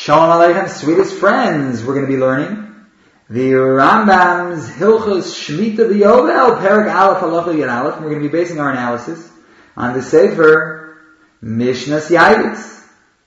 Shalom Aleichem, sweetest friends. We're going to be learning the Rambam's Hilchos Shemitah V'Yovel, Perek Aleph Halacha Yud Aleph. We're going to be basing our analysis on the Sefer Mishnas Yaitz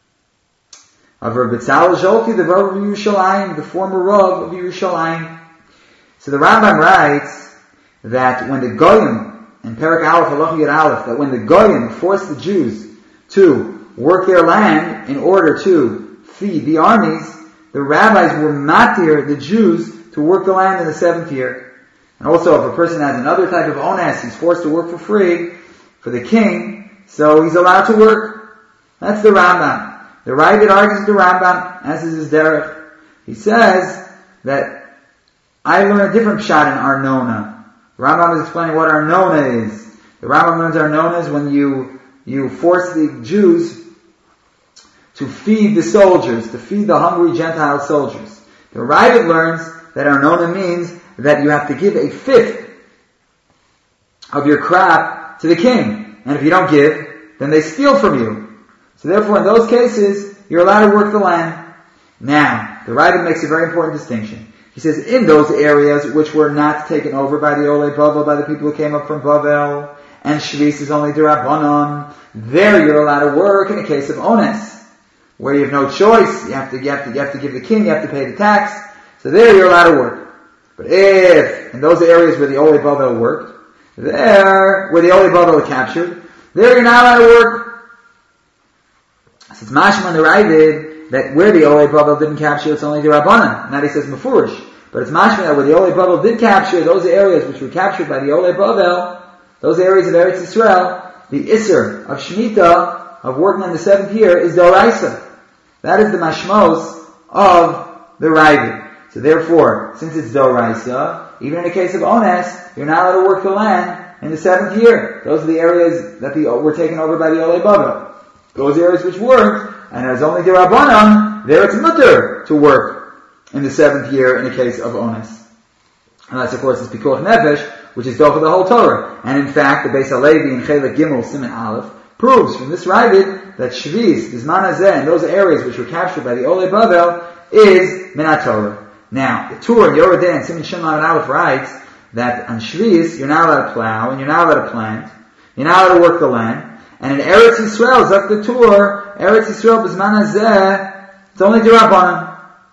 of Rav Betzalel Zolti, the Rav of Yerushalayim, the former Rav of Yerushalayim. So the Rambam writes that when the Goyim, in Perek Aleph Halacha Yud Aleph, that when the Goyim forced the Jews to work their land in order to feed the armies, the rabbis were matir the Jews to work the land in the 7th year. And also, if a person has another type of ones, he's forced to work for free for the king, so he's allowed to work. That's the Rambam. The Ravid argues with the Rambam, as is his derech. He says that I learned a different pshat in Arnona. The Rambam is explaining what Arnona is. The Rambam learns Arnona is when you force the Jews to feed the soldiers, to feed the hungry Gentile soldiers. The Ravid learns that Arnona means that you have to give a fifth of your crop to the king. And if you don't give, then they steal from you. So therefore, in those cases, you're allowed to work the land. Now, the Ravid makes a very important distinction. He says, in those areas which were not taken over by the Olei Bavel, by the people who came up from Bavel, and Shvis is only D'Rabbanan, there you're allowed to work in a case of ones, where you have no choice. You have to give the king, you have to pay the tax. So there you're allowed to work. But if, in those areas where the Olei Bavel worked, there, where the Olei Bavel captured, there you're not allowed to work. So it's mashma the Ravid that where the Olei Bavel didn't capture, it's only the Rabbanan. And that he says mefurish. But it's mashma that where the Olei Bavel did capture, those areas which were captured by the Olei Bavel, those areas of Eretz Yisrael, the Isser of Shemitah, of working in the 7th year, is the Oraisa. That is the mashmos of the Ravid. So therefore, since it's Doraisa, even in the case of Ones, you're not allowed to work the land in the 7th year. Those are the areas that were taken over by the Olei Bavel. Those areas which weren't, and as only the Rabbanan, there it's mutter to work in the 7th year in the case of Ones. And that's of course is Pikuach Nefesh, which is Docha the whole Torah. And in fact, the Beis HaLevi in Chelek Gimel Siman Aleph proves from this Ravid that Shvis, Bizman Hazeh, and those areas which were captured by the Olei Bavel is Minat Torah. Now, the Tur, Yoredan, Siman Shimon and Aleph writes that on Shvis, you're not allowed to plow, and you're not allowed to plant, you're not allowed to work the land, and in Eretz Yisrael, Zak the Tur, Eretz Yisrael, Bizman Hazeh, it's only D'Rabbanan.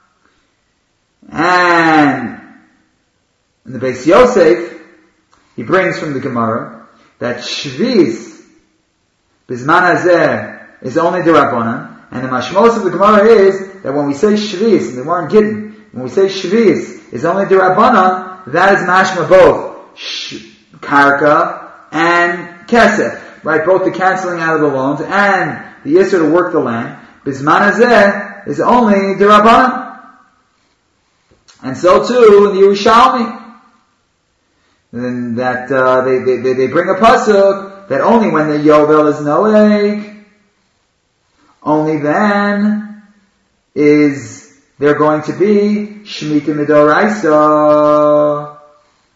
And in the Beis Yosef, he brings from the Gemara that Shvis, Bizman Hazeh, is only D'Rabbanan, and the mashmos of the Gemara is that when we say Shvis, and they weren't getting, when we say Shvis is only D'Rabbanan, that is mashma both Karka and Kesef, right? Both the canceling out of the loans and the Yisr to work the land. Bizman Hazeh is only D'Rabbanan. And so too in the Yerushalmi. And that they bring a pasuk that only when the Yovel is Noeg, only then is there going to be Shemitah Midoraisa.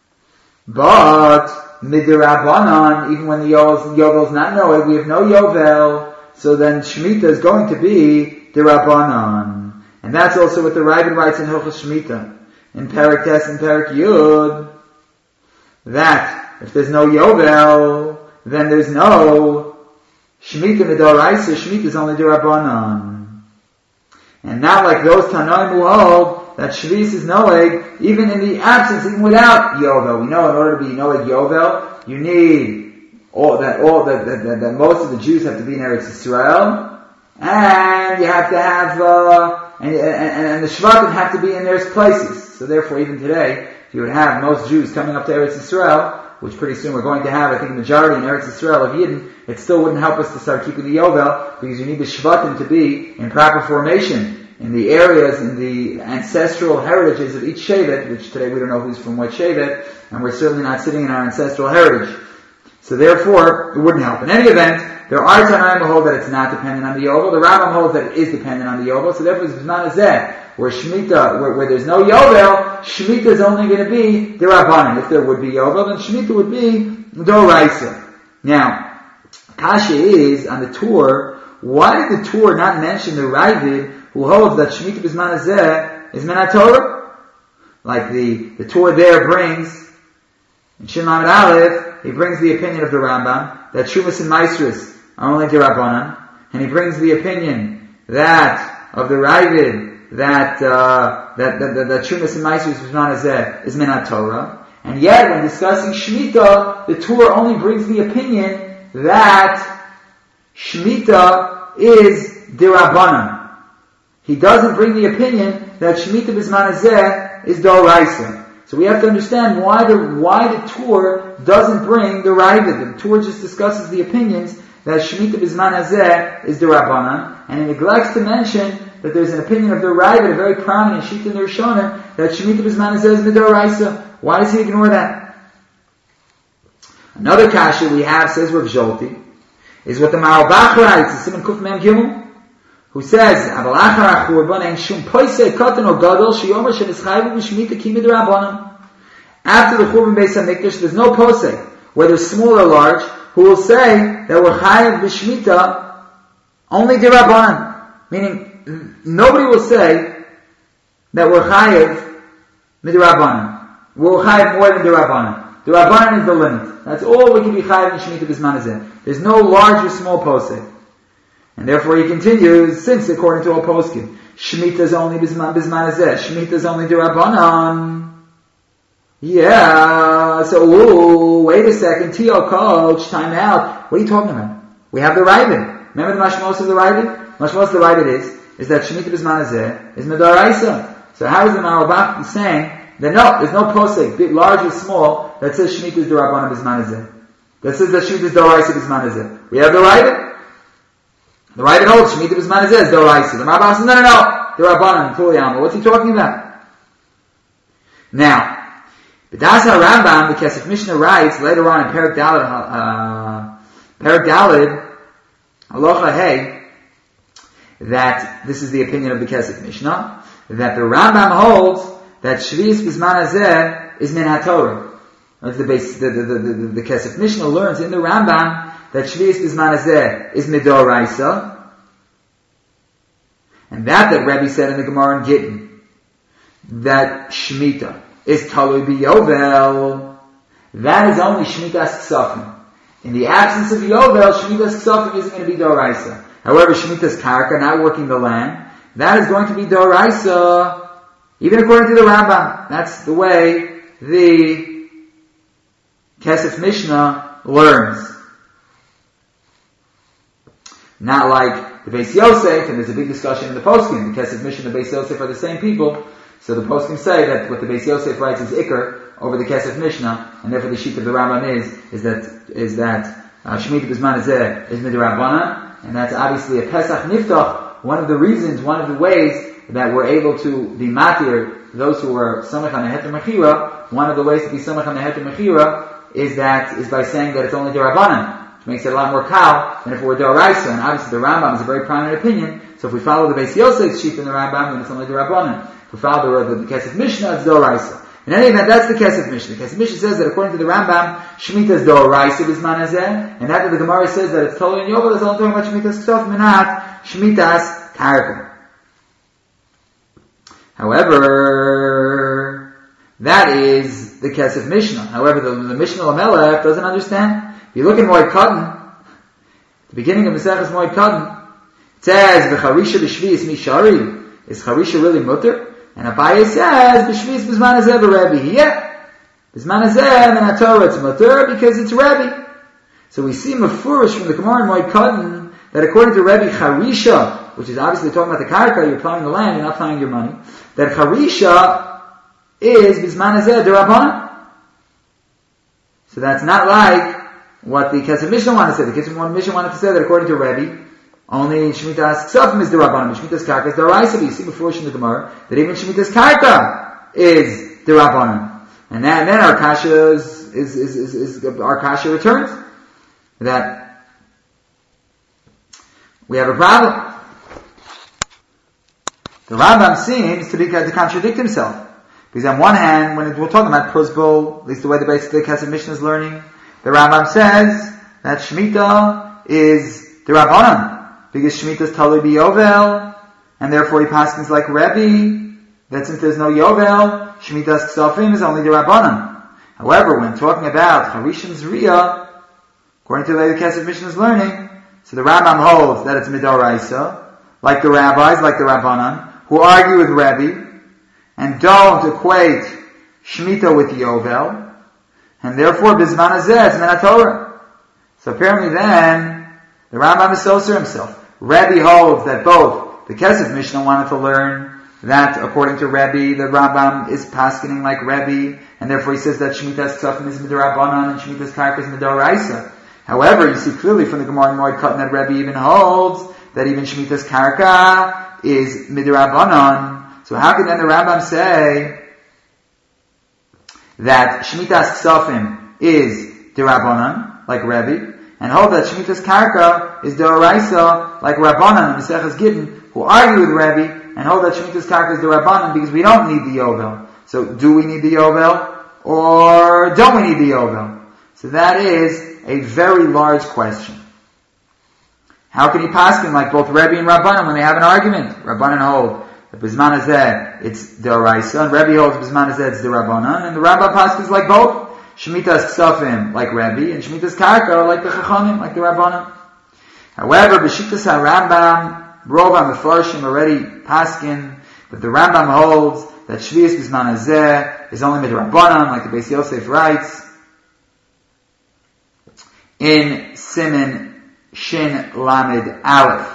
But Midirabanan, even when the Yovel is not Noeg, we have no Yovel, so then Shemitah is going to be Dirabanan. And that's also what the Ravid writes in Hilchos Shemitah, in Perek Tes and Perek Yud, that if there's no Yovel, then there's no Shemitah Midoraisa. Shemitah is only Dirabanan. And not like those Tanoim who hold that Shvis is Noeg, even in the absence, even without Yovel. We know in order to be Noeg Yovel, you need that most of the Jews have to be in Eretz Yisrael, and you have to have, and the Shvatim have to be in their places. So therefore, even today, if you would have most Jews coming up to Eretz Yisrael, which pretty soon we're going to have, I think, a majority in Eretz Yisrael of Yidden, it still wouldn't help us to start keeping the Yovel, because you need the Shvatim to be in proper formation in the areas, in the ancestral heritages of each Shevet, which today we don't know who's from what Shevet, and we're certainly not sitting in our ancestral heritage. So therefore, it wouldn't help. In any event, there are Tanaim who hold that it's not dependent on the Yovel. The Rambam holds that it is dependent on the Yovel, so therefore it's not Hazeh. Where Shemitah, where there's no Yovel, Shemitah is only going to be D'Rabbanan. If there would be Yovel, then Shemitah would be D'Oraisa. Now, Kasha is, on the Tur, why did the Tur not mention the Ravid who holds that Shemitah B'zman Hazeh is Min HaTorah. Like the Torah there brings, in Shin Lamed Aleph, he brings the opinion of the Rambam that Shumas and Maisrus are only D'Rabbanan, and he brings the opinion that of the Ravid that Shumas and Maisrus B'zman Hazeh is Min HaTorah. And yet, when discussing Shemitah, the Torah only brings the opinion that Shemitah is D'Rabbanan. He doesn't bring the opinion that Shemitah B'zman Hazeh is D'Oraisa. So we have to understand why the Torah doesn't bring the Ravid. The Torah just discusses the opinions that Shemitah B'zman Hazeh is D'Rabbanan, and it neglects to mention that there's an opinion of the Ravid, a very prominent sheet in the Rishonim, that Shemitah B'zman Hazeh is D'Oraisa. Why does he ignore that? Another kasha we have, says Rav Zolti, is what the Maralbach writes, the Siman Kuf Mem Gimel, who says, "Aval achar ha'churban ein shum poisei katan or gadol sheyomer shenischayvu b'shmita ki midrabanan." After the Churban Beis Hamikdash, there's no posei, whether small or large, who will say that we're chayav b'shmita only d'Rabbanan. Meaning, nobody will say that we're chayav midrabanan. We're chayav more than D'Rabbanan. D'Rabbanan is the limit. That's all we can be chayav in Shemitah B'zman Hazeh. There's no large or small posei. And therefore he continues, since according to all poskim, Shemitah is only B'zman Hazeh, Shemitah is only D'Rabbanan. Yeah, so, wait a second, T.O. coach, time out. What are you talking about? We have the Ravid. Remember the Mashmos of the Ravid? Mashmos of the Ravid is that Shemitah B'zman Hazeh is Midaraisa. So how is the Maralbach saying that no, there's no posek, big, large or small, that says Shemitah is D'Rabbanan B'zman Hazeh. That says that Shemitah is D'Oraisa B'zman Hazeh. We have the Ravid. The Ravid holds Shemitah B'zman Hazeh is D'Oraisa. The Maralbach says, no, D'Rabbanan, Tuliyama. What's he talking about? Now, B'das HaRambam, the Kesef Mishnah writes, later on in Perek Daled, Halacha Hey, that this is the opinion of the Kesef Mishnah, that the Rambam holds that Shvius B'zman Hazeh is Min HaTorah. The Kesef Mishnah learns in the Rambam that Shvius B'zman Hazeh is Midoraisa, and that Rebbe said in the Gemara in Gittin, that Shemitah is Talui B'Yovel, that is only Shemitah's Ksafim. In the absence of Yovel, Shemitah's Ksafim isn't going to be Doraisa. However, Shemitah's Karka, not working the land, that is going to be Doraisa, even according to the Rambam. That's the way the Kesef Mishnah learns. Not like the Beis Yosef, and there's a big discussion in the Poskim. The Kesef Mishnah and the Beis Yosef are the same people. So the Poskim say that what the Beis Yosef writes is Iker over the Kesef Mishnah, and therefore the sheet of the Rambam is that Shemitah B'zman Hazeh is Midrabbanan, and that's obviously a Pesach Niftach. One of the reasons, one of the ways that we're able to be matir those who are Samech on the Heter Mechira, one of the ways to be Samech on the Heter Mechira is by saying that it's only D'Rabbanan, which makes it a lot more kal than if it were D'Oraisa, and obviously the Rambam is a very prominent opinion, so if we follow the Beis Yosef's sheet in the Rambam, then it's only D'Rabbanan. If we follow the Kesef Mishnah, it's D'Oraisa. In any event, that's the Kesef Mishnah. The Kesef Mishnah says that according to the Rambam, Shemitah is D'Oraisa B'zman Hazeh, and that the Gemara says that it's Tolu and Yovel is only talking about Shemitah's Ksaf Minat, Shemitah's Karka. However, that is the Kesef Mishnah. However, the Mishnah Lamelech doesn't understand. If you look in Moed Katan, the beginning of Maseches Moed Katan, it says, V'charisha b'shvius mishari. Is charisha really mutter? And Abaye says, b'shvius b'zman hazeh b'Rebbe. Yeah. B'zman hazeh min HaTorah it's mutter because it's Rebbe. So we see mafurish from the Gemara in Moed Katan that according to Rebbe, charisha, which is obviously talking about the karka, you're plowing the land, you're not plowing your money, that charisha is b'zman hazeh d'Rabbanan. So that's not like what the Kesef Mishnah wanted to say. The Kesef Mishnah wanted to say that according to Rebbe, only Shemitah's Ksafim is D'Rabbanan, Shemitah's Karka is D'Oraisa. But you see before in the Gemara that even Shemitah's Karka is D'Rabbanan. And then our kasha our kasha returns that we have a problem. The Rambam seems to contradict himself. Because on one hand, when we're talking about Prozbul, at least the way the Kesef Mishnah is learning, the Rambam says that Shemitah is D'Rabbanan, because Shemitah is Talui B'Yovel, and therefore he paskins like Rebbe, that since there's no Yovel, Shemitah's Ksafim is only the Rabbanan. However, when talking about Harishon Zriya, according to the way the Kesef Mishnah is learning, so the Rambam holds that it's Midoraisa, like the rabbis, like the Rabbanan, who argue with Rebbe, and don't equate Shemitah with Yovel, and therefore Bizman Hazeh, it's Min HaTorah. So apparently then, the Rambam is Soser himself. Rebbe holds that both the Kesef Mishnah wanted to learn that according to Rebbe, the Rambam is paskening like Rebbe, and therefore he says that Shemitah's Ksafim is Midorabanan and Shemitah's Karka is Midoraisa. However, you see clearly from the Gemara in Moed Katan that Rebbe even holds that even Shemitah's Karka is Midorabanan. So how can then the Rambam say that Shemitah's Ksafim is Dirabanan, like Rebbe, and hold that Shemitah's Karka is Doraisa, like Rabbanan and Maseches Gittin, who argue with Rebbe, and hold that Shemitah's Karka is Dorabanan because we don't need the Yovel. So do we need the Yovel, or don't we need the Yovel? So that is a very large question. How can he paskin like both Rebbe and Rabbanan when they have an argument? Rabbanan hold that Bizman Hazeh it's Doraisa, and Rebbe holds Bizman Hazeh it's Rabbanan, and the Rambam paskins like both. Shemitah's Ksafim like Rebbe, and Shemitah's Karka like the Chachamim, like the Rabbanan. However, B'Shittas HaRambam, Rov HaMefarshim already paskin that the Rambam holds that Shvius Bizman Hazeh is only Midrabbanan, like the Beis Yosef writes in Siman Shin Lamed Aleph.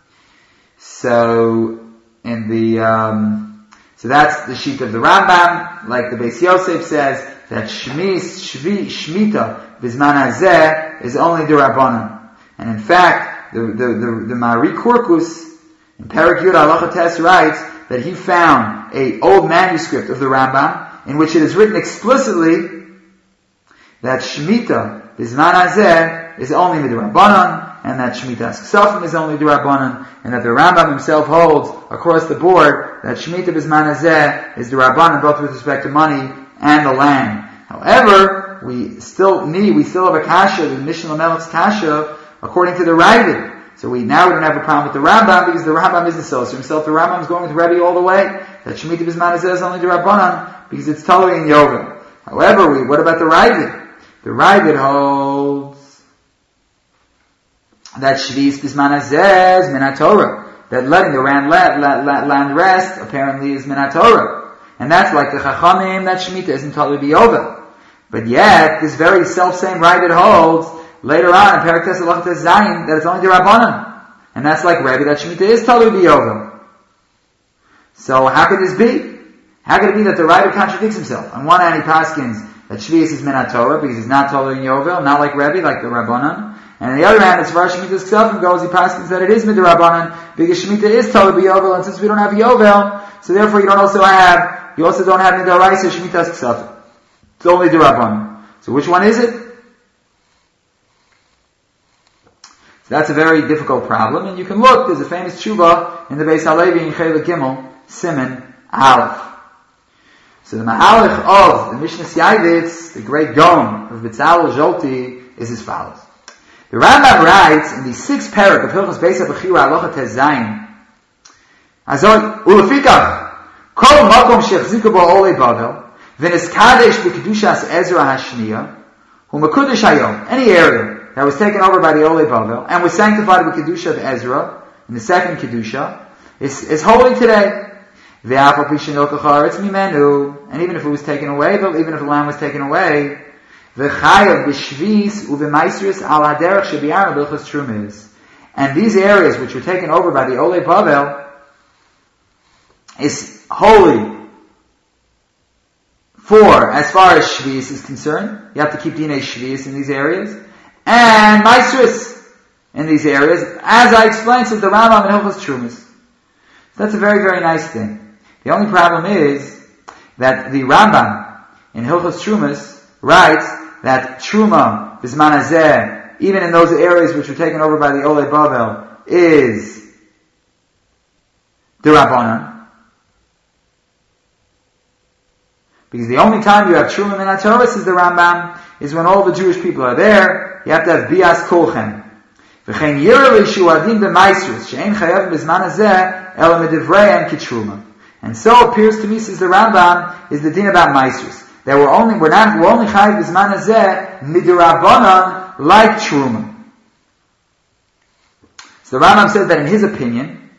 So in the so that's the sheet of the Rambam, like the Beis Yosef says that Shemitah Bizman Hazeh is only D'Rabbanan. And in fact, the Mari Kurkus in Perek Yud Halacha Tes writes that he found a old manuscript of the Rambam in which it is written explicitly that Shemitah Bizman Hazeh is only D'Rabbanan, and that Shemitah's Ksafim is only D'Rabbanan, and that the Rambam himself holds across the board that Shemitah Bizman Hazeh is D'Rabbanan both with respect to money and the land. However, we still have a kasha, the Mishnah Lamelech's kasha, according to the Ravid. So we don't have a problem with the Rambam because the Rambam is the Soser himself. The Rambam is going with Rebbe all the way. That Shemitah Bizman Hazeh is only the Rabbanan because it's totally in Yovel. However, what about the Ravid? The Ravid holds that Shvius Bizman Hazeh is Min HaTorah. That letting the land rest apparently is Min HaTorah. And that's like the Chachamim, that Shemitah isn't totally B'Yovel. But yet, this very self-same Ravid holds, later on in Perek Tes Halacha Tes Zayin, that it's only the Rabbanan. And that's like Rebbe, that Shemitah is totally B'Yovel. So how could this be? How could it be that the Ravid contradicts himself? On one hand, he paskins that Shvius is Min HaTorah, because he's not totally in Yovel, not like Rebbe, like the Rabbanan. And on the other hand, as far as Shemitah's Ksafim goes, he paskins that it is Midrabbanan, because Shemitah is totally B'Yovel, and since we don't have Yovel, so therefore you also don't have Midoraisa Shemitah's Ksafim. It's only D'Rabbanan. So which one is it? So that's a very difficult problem, and you can look, there's a famous tshuva in the Beis Halevi in Chelik Gimel, Siman Aleph. So the Mahalach of the Mishnah Yavitz, the great Gaon of Bitzalel Zolti, is as follows. The Rambam writes in the 6th parak of Hilchos Beis HaBechira Halacha Tes Zayin, Azoi, Ulefikach, Kol Makom Shechziku Bo Olei Bavel, V'Niskadesh B'Kedushas Ezra Hashniya, Hu Mekudesh Hayom, any area that was taken over by the Olei Bavel, and was sanctified with Kedusha of Ezra, in the second Kedusha, is holy today. V'Afal Pishinok Acharetz Mimenu, and even if it was taken away, even if the land was taken away, V'Chayav B'Shvis U'V'Maisris Al HaDerech Shebi'arnu B'Ilchos Trumis, and these areas which were taken over by the Olei Bavel is holy for, as far as Shvius is concerned. You have to keep Dinei Shvius in these areas, and Maisris in these areas, as I explained, says the Rambam in Hilchos Trumis. So that's a very, very nice thing. The only problem is that the Rambam in Hilchos Trumis writes that Truma, Bizman Hazeh, even in those areas which were taken over by the Olei Bavel, is D'Rabbanan. Because the only time you have Truma Min HaTorah, says the Rambam, is when all the Jewish people are there. You have to have Bias Kolchem. V'chein yirah le'shu adin b'maisrus, she'en chayav b'zman hazeh, ela medivreihem kitruma. And so appears to me, says the Rambam, is the din about maisrus. That we're only chayav b'zman hazeh, midirabanan, like truma. So the Rambam says that in his opinion,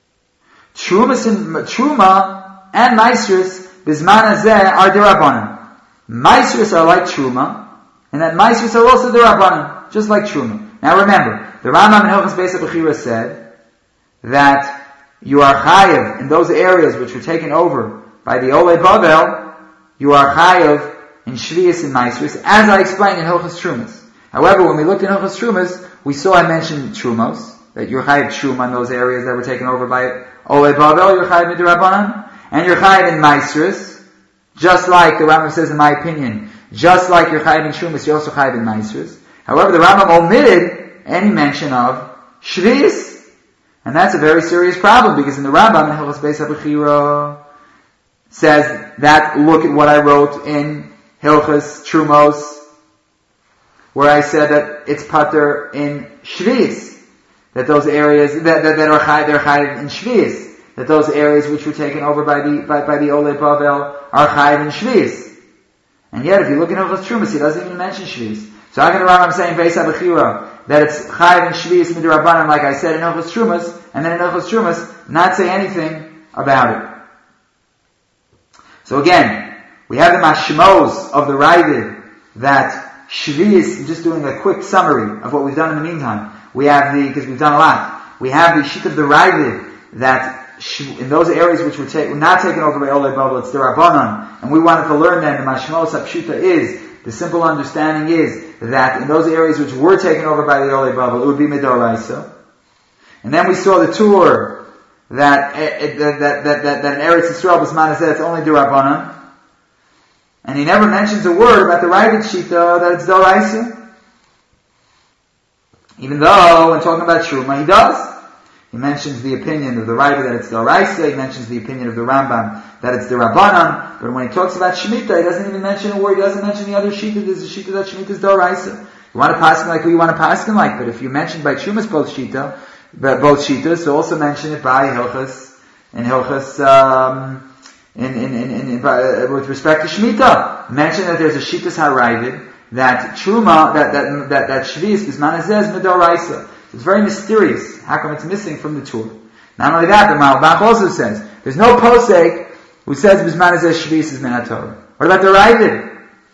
truma and maisrus b'zman hazeh are dirabanan. Maisrus are like truma, and that maisrus are also dirabanan, just like truma. Now remember, the Rambam in Hilchos Beis HaBechira said that you are chayav in those areas which were taken over by the Olei Bavel, you are chayav in Shvius and Maisrus, as I explained in Hilchos Trumas. However, when we looked in Hilchos Trumas, we saw I mentioned Trumos, that you're chayav truma in those areas that were taken over by Olei Bavel, you're chayav midrabanan, and you're chayav in Maisrus, just like the Rambam says in my opinion, just like you're chayav in Trumas, you're also chayav in Maisrus. However, the Rambam omitted any mention of Shvius. And that's a very serious problem, because in the Rambam in Hilchos Beis HaBechira says that, look at what I wrote in Hilchos Trumos, where I said that it's pater in Shvius, that those areas that are chayiv in Shvius, that those areas which were taken over by the Olei Bavel are chayiv in Shvius. And yet, if you look in Hilchos Trumos, he doesn't even mention Shvius. So how can the Rambam say in Beis HaBechira that it's chayiv and shvius midrabanan, like I said in Hilchos Trumas, and then in Hilchos Trumas not say anything about it? So again, we have the mashmos of the Ravid that shvius, just doing a quick summary of what we've done in the meantime. We have because we've done a lot. We have the sheet of the Ravid that in those areas which were not taken over by Olei Bavel, it's derabanan, and we wanted to learn then the mashmos hapshuta is, the simple understanding is that in those areas which were taken over by the Olei Bavel, it would be midoraisa. And then we saw the tour that in Eretz Yisrael b'zman hazeh it's only derabanan, and he never mentions a word about the Ravid shita that it's doraisa. Even though when talking about Truma he does. He mentions the opinion of the Ravid that it's doraisa. He mentions the opinion of the Rambam that it's derabanan. But when he talks about Shemitah, he doesn't even mention a word. He doesn't mention the other Shita. There's a Shita that Shemitah is doraisa. You want to pass him like who you want to pass him like. But if you mention by Trumas both Shitas, so also mention it by Hilchos, with respect to Shemitah. Mention that there's a Shitas HaRavid that Truma, that Shvius b'zman hazeh is midoraisa. It's very mysterious. How come it's missing from the Torah? Not only that, the Malbach also says there's no posek who says b'zman hazeh shvius is min haTorah. What about the Ravid?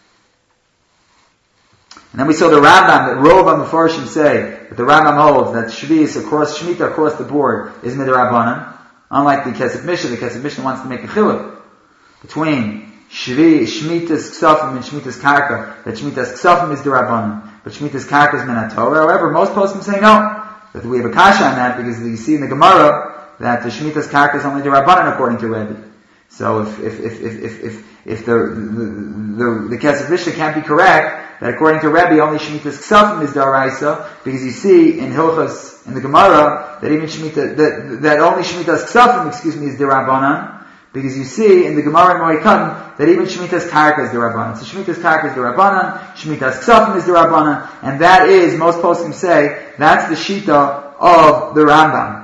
And then we saw the Rambam that Rov HaMefarshim say that the Rambam holds that shvius across Shemitah across the board is midrabanan. Unlike the Kesef Mishnah wants to make a chiluk between Shemitah's Ksafim and Shemitah's Karka, that Shemitah's Ksafim is derabanan, but Shemitah's Karka is min haTorah. However, most poskim say no, that we have a kasha on that, because you see in the Gemara that the Shemitah's Karka is only derabanan according to Rebbe. So if the Kesef Mishnah can't be correct, that according to Rebbe only Shemitah's Ksafim is daraisa, because you see in Hilchos, in the Gemara, that even Shemitah, that only Shemitah's Ksafim, is derabanan, because you see in the Gemara in Moed Katan that even Shemitah's Karka is derabanan. So Shemitah's Karka is derabanan, Shemitah's Ksafim is derabanan, and that is, most poskim say, that's the Shita of the Rambam.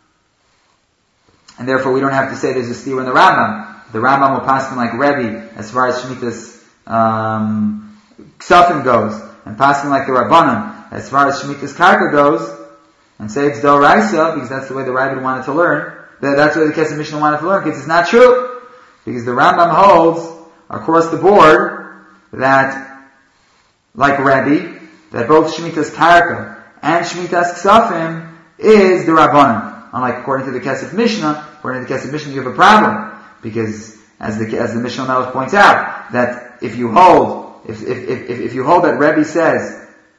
And therefore we don't have to say there's a steer in the Rambam. The Rambam will pass him like Rebbe as far as Shemitah's Ksafim goes, and pass him like the Rabbanan as far as Shemitah's Karka goes, and say it's Doraisa, because that's the way the Rabbi wanted to learn. That's the way the Kesef Mishnah wanted to learn, because it's not true. Because the Rambam holds across the board that, like Rebbe, that both Shemitah's Karka and Shemitah's Ksafim is the Rabbanan. Unlike according to the Kesef Mishnah, according to the Kesef Mishnah you have a problem, because as the Mishnah Melech points out, that if you hold that Rebbe says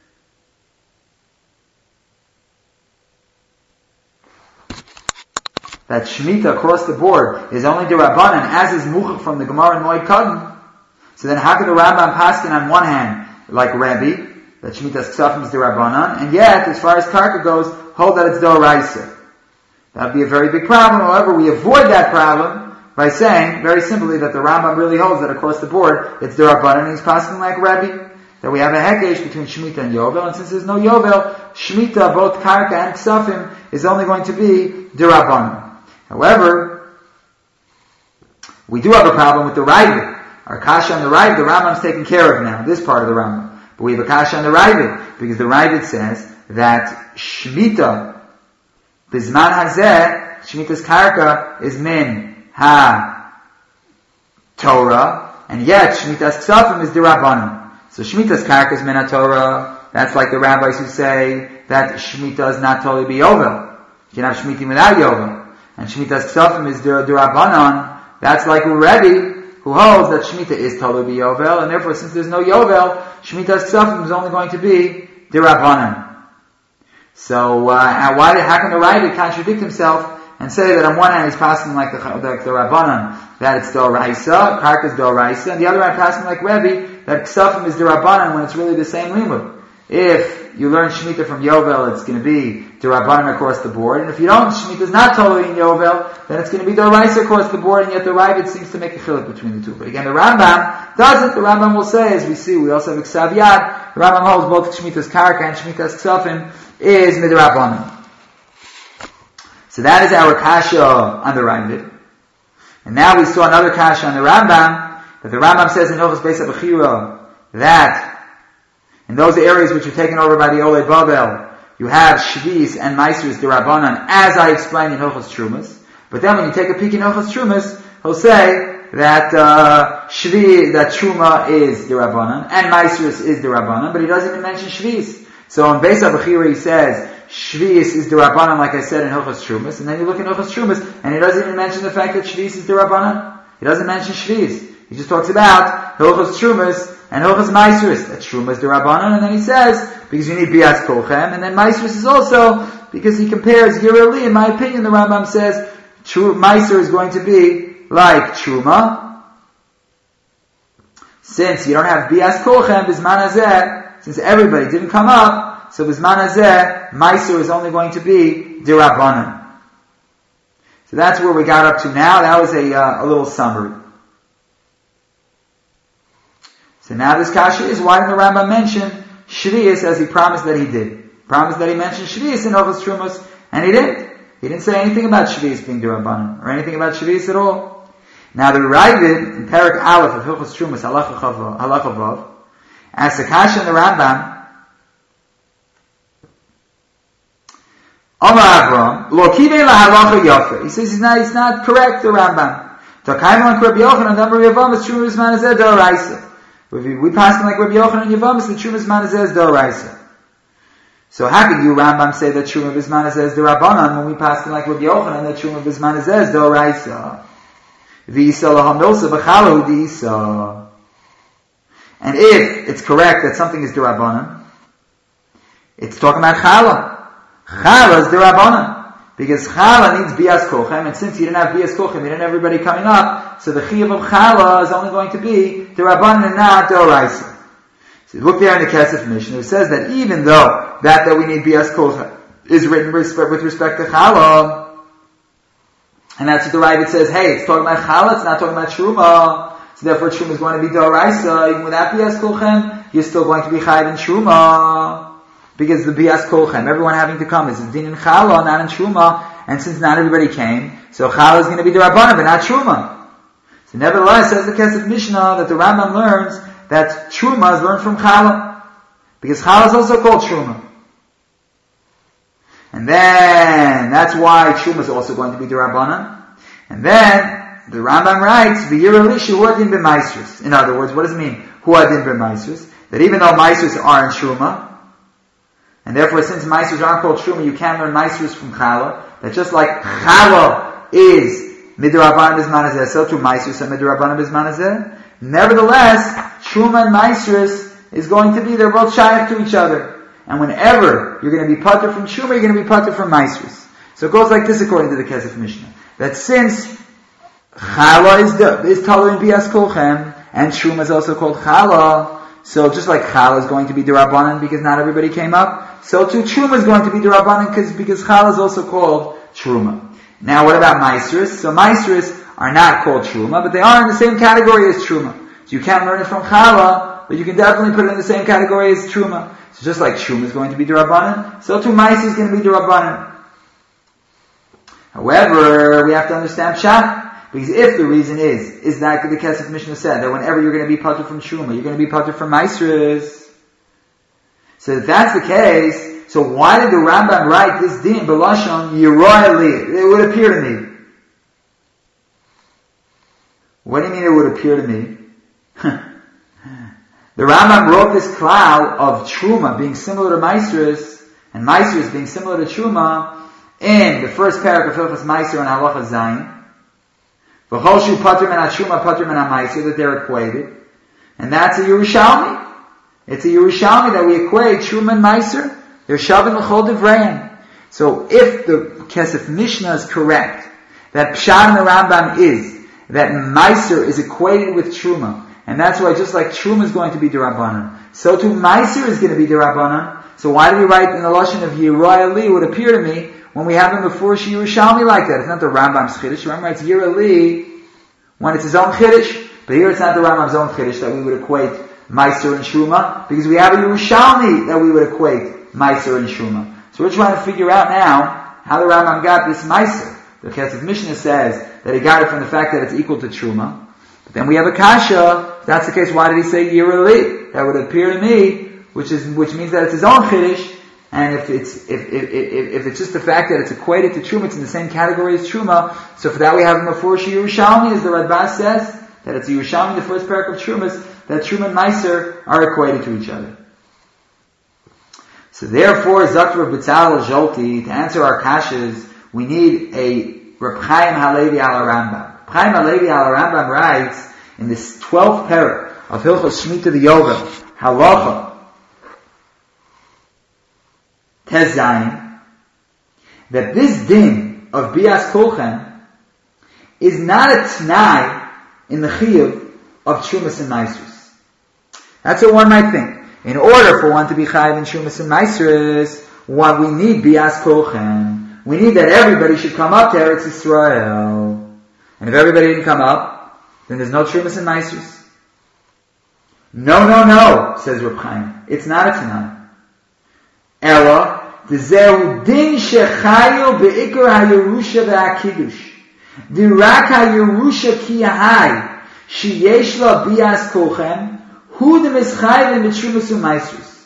that Shemitah across the board is only derabanan, as is muchach from the Gemara in Moed Katan, so then how could the Rambam paskin on one hand like Rebbe that Shemitah's Ksafim is derabanan, and yet as far as Karka goes hold that it's doraisa? That would be a very big problem. However, we avoid that problem by saying very simply that the Rambam really holds that across the board it's derabanan, and he's paskin like Rebbe that we have a hekesh between Shemitah and Yovel, and since there's no Yovel, Shemitah, both Karka and Ksafim, is only going to be D'Rabbanan. However, we do have a problem with the Ravid. Our Kasha on the Ravid, the Rambam's taken care of now, this part of the Rambam. But we have a Kasha on the Ravid, because the Ravid says that Shemitah, Bizman Hazeh, Shemitah's Karka, is Min Ha-Torah, and yet Shemitah's Ksafim is D'Rabbanan. So Shemitah's Karka is Min Ha-Torah. That's like the rabbis who say that Shemitah is not totally be Yovel. You can have Shemitah without Yovel. And Shemitah's Ksafim is D'Rabbanan. That's like a Rebbe who holds that Shemitah is totally be Yovel, and therefore since there's no Yovel, Shemitah's Ksafim is only going to be D'Rabbanan. So, how can the Ravid contradict himself and say that on one hand he's passing like the Rabbanan, that it's D'Oraisa, Karka is D'Oraisa, and the other hand passing like Rebbe, that Ksafim is D'Rabbanan when it's really the same limud. If you learn Shemitah from Yovel, it's going to be D'Rabbanan across the board, and if you don't, Shemitah is not totally in Yovel, then it's going to be D'Oraisa across the board, and yet the Ravid seems to make a chiluk between the two. But again, the Rambam doesn't. The Rambam will say, as we see, we also have Ksav Yad, the Rambam holds both Shemitah's Karka and Shemitah's Ksafim is Midrabbanan. So that is our Kasha on the Ravid. And now we saw another Kasha on the Rambam, that the Rambam says in Hilchos Beis HaBechira that in those areas which are taken over by the Olei Babel, you have Shvis and Maisrus D'Rabbanan, as I explained in Hilchos Trumas. But then when you take a peek in Hilchos Trumas, he'll say that Shvi, that Truma is D'Rabbanan, and Maisrus is D'Rabbanan, but he doesn't even mention Shvis. So in Beis HaBechira he says, Shvis is D'Rabbanan, like I said in Hilchos Trumas, and then you look in Hilchos Trumas, and he doesn't even mention the fact that Shvis is D'Rabbanan. He doesn't mention Shvis. He just talks about Hilchos Trumas and Hilchos Maisrus. That Truma is D'Rabbanan, and then he says, because you need Bias Kolchem, and then Maisrus is also, because he compares Yereli, in my opinion, the Rambam says, Maiser is going to be like Truma. Since you don't have Bias Kolchem, Bizman Hazeh, since everybody didn't come up, so Bizman Hazeh, Maiser is only going to be D'Rabbanan. So that's where we got up to now. That was a little summary. So now this kasha is, why did the Rambam mention Shvius as he promised that he did? Promised that he mentioned Shvius in Hilchos Trumas, and he didn't. He didn't say anything about Shvius being D'Rabbanan, or anything about Shvius at all. Now the Ravid, in Perek Aleph of Hilchos Trumas, Halacha Vav, asks the kasha in the Rambam, Omar Avram, Lo Kivei LaHalacha Yofe. He says it's not correct, the Rambam. Takayim Rabbi Yochanan, Rabbi Yevamis, Trumas Manazeh D'Oraisa. We pass like Rabbi Yochanan and Yevamis, the Trumas Manazeh is D'Oraisa. So how could you, Rambam, say that Truma Manazeh is D'Rabbanan when we pass like Rabbi Yochanan that Truma Manazeh is D'Oraisa? V'isa lahamilsa b'chalahu d'isa. And if it's correct that something is D'Rabbanan, it's talking about Chala. Chala is D'Rabbanan. Because Chala needs Bias Kochem, and since you didn't have Bias Kochem, you didn't have everybody coming up, so the Chiyuv of Chala is only going to be D'Rabbanan and not D'Oraisa. So look there in the Kesef Mishnah, it says that even though that we need Bias Kochem is written with respect to Chala, and that's what the Ravid says, hey, it's talking about Chala, it's not talking about Truma, so therefore Truma is going to be D'Oraisa, even without Bias Kochem, you're still going to be Chayiv in Truma. Because the Bias Kolchem, everyone having to come, is a din in Chala, not in Truma, and since not everybody came, so Chala is going to be the Rabbanan, but not Truma. So nevertheless, says the Kesef Mishnah, that the Rambam learns that Truma is learned from Chala, because Chala is also called Truma. And then, that's why Truma is also going to be the Rabbanan. And then, the Rambam writes, V'yiralish huadin b'maisrus. In other words, what does it mean? Huadin b'maisrus. That even though maisrus are in Truma, and therefore, since Maisrus aren't called Truma, you can learn Maisrus from Chala. That just like Chala is Midrabbanan Bizmanazeh, so too Maisrus are Midrabbanan Bizmanazeh. Nevertheless, Truma and Maisrus is going to be, they're both shy to each other. And whenever you're going to be patur from Truma, you're going to be patur from Maisrus. So it goes like this according to the Kesef Mishnah. That since Chala is tolerant Bias Kolchem, and Truma is also called Chala, so just like Chala is going to be D'Rabbanan because not everybody came up, so too Truma is going to be D'Rabbanan because Chala is also called Truma. Now what about Maisrus? So Maisrus are not called Truma, but they are in the same category as Truma. So you can't learn it from Chala, but you can definitely put it in the same category as Truma. So just like Truma is going to be D'Rabbanan, so too Ma'aser is going to be D'Rabbanan. However, we have to understand Pshat, because if the reason is that the Kesef Mishnah said that whenever you're going to be Pater from Truma, you're going to be Pater from Ma'aser. So if that's the case, so why did the Rambam write this din, B'lashon Yeroy Li? It would appear to me. What do you mean it would appear to me? The Rambam wrote this klal of Truma being similar to Ma'aser, and Ma'aser being similar to Truma, in the first parak of Hilchos Ma'aser and Halacha Zayin. V'chol shu pater min ha-Truma, pater min ha-Ma'aser, that they're equated. And that's a Yerushalmi. It's a Yerushalmi that we equate Truma and Ma'aser. They're shavin l'chol divrayim. So if the Kesef Mishnah is correct, that Pshat in the Rambam is that Ma'aser is equated with Truma, and that's why just like Truma is going to be D'Rabbanan, so too Ma'aser is going to be D'Rabbanan. So why do we write in the lashon of Yeroy Li? It would appear to me when we have him before Yerushalmi like that. It's not the Rambam's Chiddush. The Rambam writes Yeroy Li when it's his own Chiddush, but here it's not the Rambam's own Chiddush that we would equate Ma'aser and Truma, because we have a Yerushalmi that we would equate Ma'aser and Truma. So we're trying to figure out now how the Rambam got this Ma'aser. The Kesef Mishnah says that he got it from the fact that it's equal to Truma. But then we have a Kasha. If that's the case, why did he say Yeroy Li? That would appear to me, which means that it's his own Chiddush. And if it's just the fact that it's equated to Truma, it's in the same category as Truma. So for that we have him before Yerushalmi, as the Radbaz says, that it's Yerushalmi, the first parak of Trumas, that Truma and Ma'aser are equated to each other. So therefore, Zakr B'Tzalel Jolti, to answer our kashas, we need a Reb Chaim Halevi al Rambam. Reb Chaim Halevi al Rambam writes in this 12th parak of Hilchos Shemitah Yovel, Halacha Tez Zayin, that this din of Bias Kolchen is not a t'nai in the chiyuv of Trumas and Ma'aser. That's what one might think. In order for one to be chayiv in Trumas and Ma'aser, what we need Bias Kolchen. We need that everybody should come up to Eretz Yisrael. And if everybody didn't come up, then there's no Trumas and Ma'aser. No, says Reb Chaim. It's not a t'nai. Ella, D'zehu din shechayu be'ikar ha-Yerusha ve'ha-Kiddush. D'rak ha-Yerusha ki yahai, sheyesh la bias kolchem, hu d'mischayim b'trumas u'maisrus.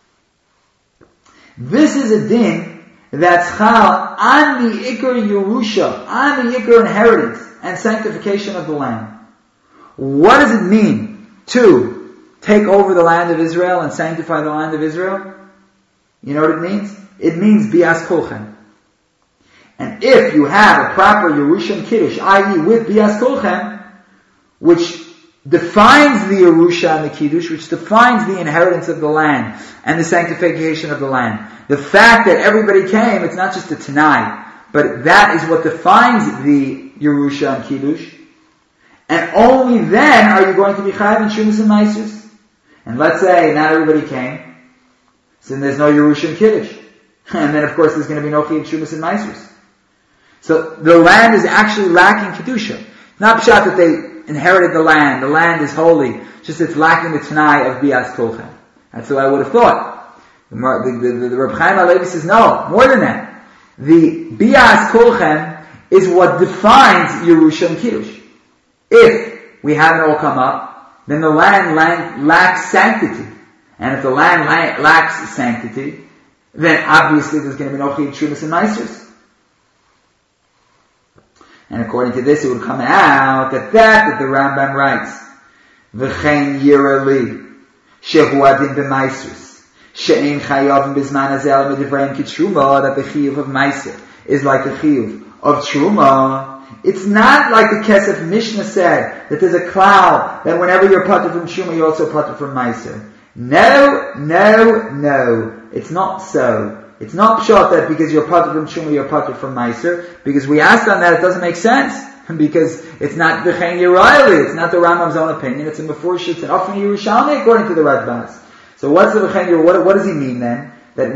This is a din that's chal on the ikar Yerusha, on the ikar inheritance and sanctification of the land. What does it mean to take over the land of Israel and sanctify the land of Israel? You know what it means? It means Bias Kolchen. And if you have a proper Yerushan Kiddush, i.e. with Bias Kolchen, which defines the Yerusha and the Kiddush, which defines the inheritance of the land and the sanctification of the land. The fact that everybody came, it's not just a Tanai, but that is what defines the Yerusha and Kiddush. And only then are you going to be Chayav in Trumas and Ma'aser. And let's say not everybody came, so then there's no Yerusha and Kiddush. And then of course there's going to be no Chayav Trumas and Ma'aser. So the land is actually lacking Kedusha. Not pshat that they inherited the land is holy, just it's lacking the Tanai of Bias Kolchen. That's what I would have thought. The Reb Chaim Halevi says, no, more than that. The Bias Kolchen is what defines Yerusha and Kiddush. If we haven't all come up, then the land lacks sanctity. And if the land lacks sanctity, then obviously there's going to be no Chayav Trumas and Ma'aser. And according to this, it would come out that the Rambam writes, V'chein Yeroy Li, shehu adin b'Ma'aser, she'ein chayavim b'zman hazeh al medivrayim k'truma, that the chiyuv of Ma'aser is like the chiyuv of Truma. It's not like the Kesef Mishnah said, that there's a cloud, that whenever you're patur from Truma, you're also patur from Ma'aser. No. It's not so. It's not pshat that because you're patur from Truma, you're patur from Ma'aser. Because we asked on that, it doesn't make sense. Because it's not V'chein Yeroy Li, it's not the Rambam's own opinion, it's a Mefush, it's an Often Yerushalmi according to the Radbaz. So what's the V'chein Yeroy? What does he mean then? You're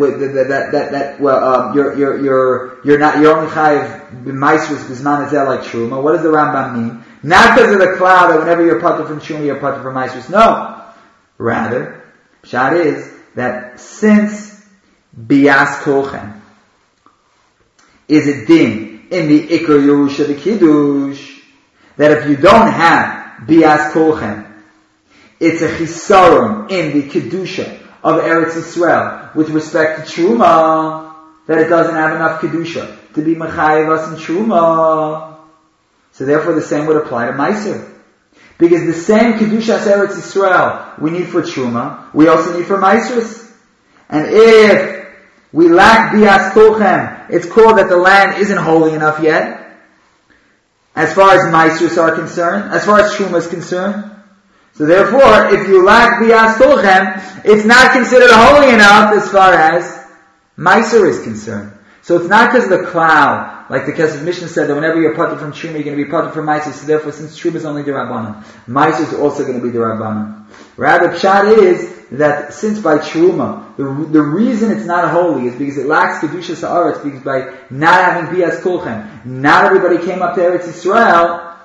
only chayiv b'Ma'aser b'zman hazeh like Truma. What does the Rambam mean? Not because of the cloud that whenever you're patur from Truma, you're patur from Ma'aser. No. Rather, pshat is that since bias kolchem is a din in the Ikar Yerusha, the Kiddush, that if you don't have bias kolchem, it's a chisaron in the Kedusha of Eretz Yisrael with respect to Truma, that it doesn't have enough Kedusha to be Mechayev us in Truma. So therefore the same would apply to Meiser. Because the same Kedushas Eretz Yisrael we need for Truma, we also need for Meisers. And if we lack Bias Kolchem, it's called that the land isn't holy enough yet, as far as Meisers are concerned, as far as Truma is concerned. So therefore, if you lack Bias Kolchem, it's not considered holy enough as far as Meiser is concerned. So it's not because of the cloud, like the Kesef Mishnah said, that whenever you're parted from Truma, you're going to be parted from Meiser. So therefore, since Truma is only the Rabbanan, Meiser is also going to be the Rabbanan. Rather, pshat is that since by Truma, the reason it's not holy is because it lacks Kedusha Sa'aretz, because by not having Bias Kolchem, not everybody came up to Eretz Yisrael,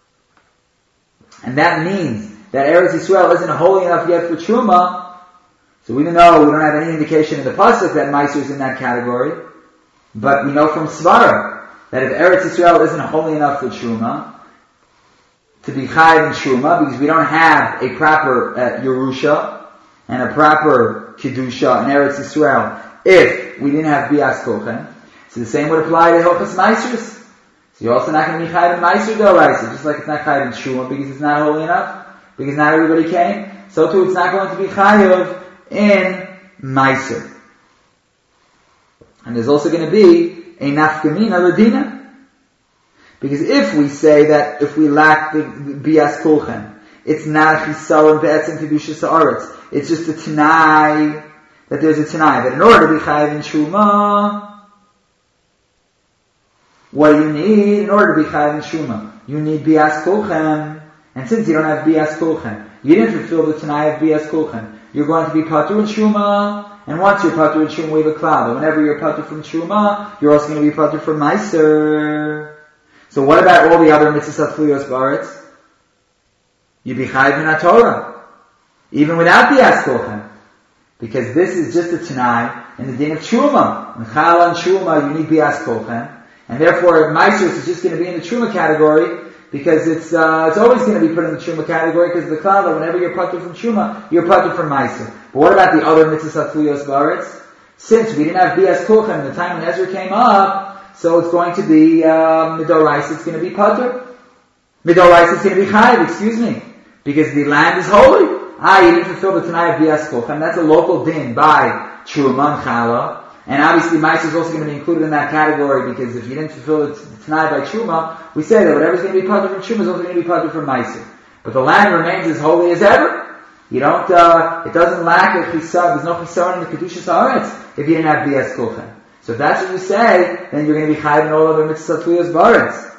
and that means that Eretz Yisrael isn't holy enough yet for Truma. So even though we don't have any indication in the pasuk that Meiser is in that category, but we know from Svara that if Eretz Yisrael isn't holy enough for Truma, to be Chayiv in Truma, because we don't have a proper Yerusha and a proper Kedusha in Eretz Yisrael, if we didn't have Bias Kolchem. So the same would apply to Hilchos Meisers. So you're also not going to be Chayiv in Meiser D'Oraisa, just like it's not Chayiv in Truma because it's not holy enough, because not everybody came. So too it's not going to be Chayiv in Meiser. And there's also going to be a nafkamina ladina. Because if we say that if we lack the bias kolchem, it's not a chisaron be'etzem kedusha sa'aretz. It's just a tanai, that there's a tanai, that in order to be chayiv in truma, what do you need in order to be chayiv in truma? You need bias kolchem. And since you don't have bias kolchem, you didn't fulfill the tanai of bias kolchem, you're going to be patur in truma. And once you're patur in Truma, we have a cloud. And whenever you're patur from Truma, you're also going to be patur from Meiser. So what about all the other mitzvahs atzliyos b'aretz? You'd be chayiv min Torah, even without the Kolchem, because this is just a tanai in the din of Truma. In Chala and Truma, you need bias Kolchem, and therefore Meiser is just going to be in the Truma category. Because it's always going to be put in the Truma category, because the cloud, whenever you're patur from Truma, you're patur from Meiser. But what about the other mitzvahs atzliyos b'aretz? Since we didn't have Bias Kolchem the time when Ezra came up, so it's going to be Midoraisa, it's going to be patur. Midoraisa, it's going to be chayiv, because the land is holy. You didn't fulfill the Tanai of Bias Kolchem. That's a local din by Truma and Chala. And obviously, Meiser is also going to be included in that category, because if you didn't fulfill the Tanai by Truma, we say that whatever's going to be patur from Truma is also going to be patur from Meiser. But the land remains as holy as ever. You don't, it doesn't lack a chisar, there's no chisar in the Kedusha Sa'aretz if you didn't have Bias Kolchem. So if that's what you say, then you're going to be chayiv in all other mitzvahs atzliyos b'aretz.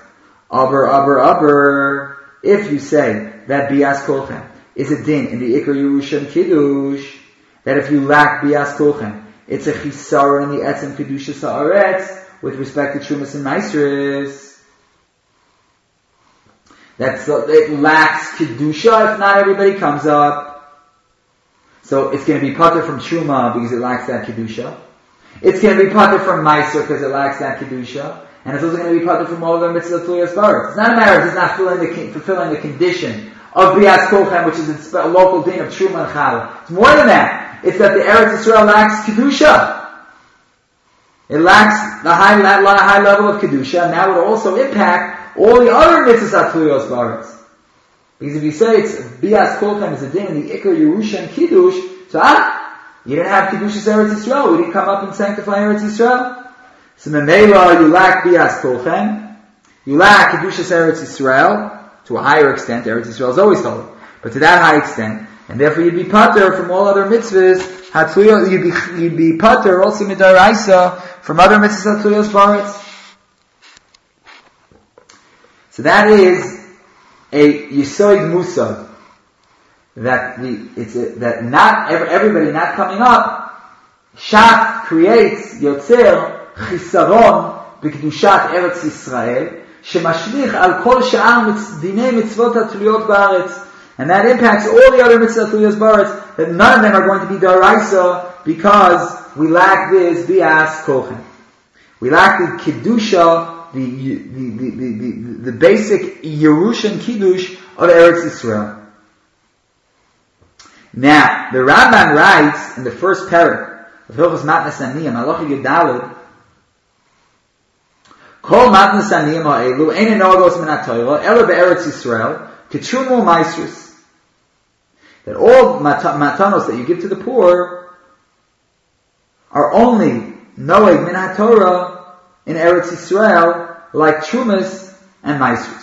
Aber. If you say that Bias Kolchem is a din in the Ikar Yerusha and Kiddush, that if you lack Bias Kolchem, it's a chisar in the etzem Kedusha Sa'aretz with respect to Trumas and Meisers. It lacks Kedusha if not everybody comes up. So it's going to be patur from Truma because it lacks that Kedusha. It's going to be patur from Meiser because it lacks that Kedusha. And it's also going to be patur from all the mitzvahs atzliyos b'aretz. It's not a matter of it's not fulfilling the condition of Bias Kolchem, which is a local din of Truma and Chala. It's more than that. It's that the Eretz Yisrael lacks Kedusha. It lacks the high level of Kedusha, and that would also impact all the other mitzvahs atzliyos b'aretz. Because if you say it's Bias Kolchem is a din in the Ikar Yerusha and Kiddush, so you didn't have Kedushas Eretz Yisrael, we didn't come up and sanctify Eretz Yisrael. So Memela, you lack Bias Kolchem, you lack Kedushas Eretz Yisrael, to a higher extent. Eretz Yisrael is always holy, but to that high extent, and therefore you'd be patur from all other mitzvahs, you'd be patur also midaraisa from other mitzvahs atzliyos b'aretz. So that is a Yisoid Musad, that not everybody not coming up, Shat creates Yotzer Chisaron b'kedushat Eretz Yisrael, shemashlich al kol sha'ar dinei mitzvot atzliyot ba'aretz, And that impacts all the other mitzvah Tluyos Baretz, that none of them are going to be Daraisa because we lack this Bias Kolchem. We lack the Kiddusha, the basic Yerushan Kiddush of Eretz Yisrael. Now, the Rambam writes in the first parak of Hilchos Matnas Aniyim, Halacha Yudalid, Kol Matnas Aniyim ha'elu, ein enogos min ha'toira, ela be'eretz Yisrael, ketrumu maisrus. That all matanos that you give to the poor are only noeg min ha'torah in Eretz Yisrael, like trumas and maisrus.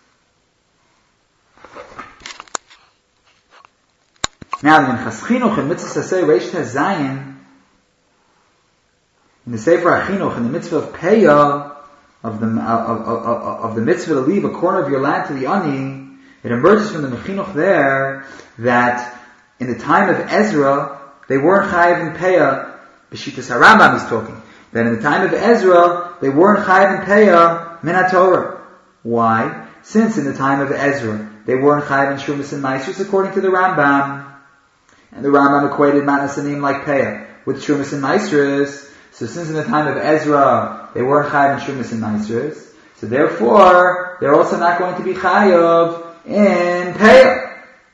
Now, the Minchas Chinuch in Mitzvah Sasei Reish Zayin, in the Sefer HaChinuch, in the Mitzvah of Peah, of the Mitzvah to leave a corner of your land to the Ani, it emerges from the Mechinuch there that in the time of Ezra, they weren't Chayiv in Peah. B'Shittas HaRambam is talking. That in the time of Ezra, they weren't Chayiv in Peah min HaTorah. Why? Since in the time of Ezra, they weren't Chayiv in Shumas and Maisrus according to the Rambam. And the Rambam equated Matnas Aniyim like Peah with Shumas and Maisrus. So since in the time of Ezra, they weren't Chayiv in Shumas and Maisrus, so therefore, they're also not going to be Chayiv in Peah.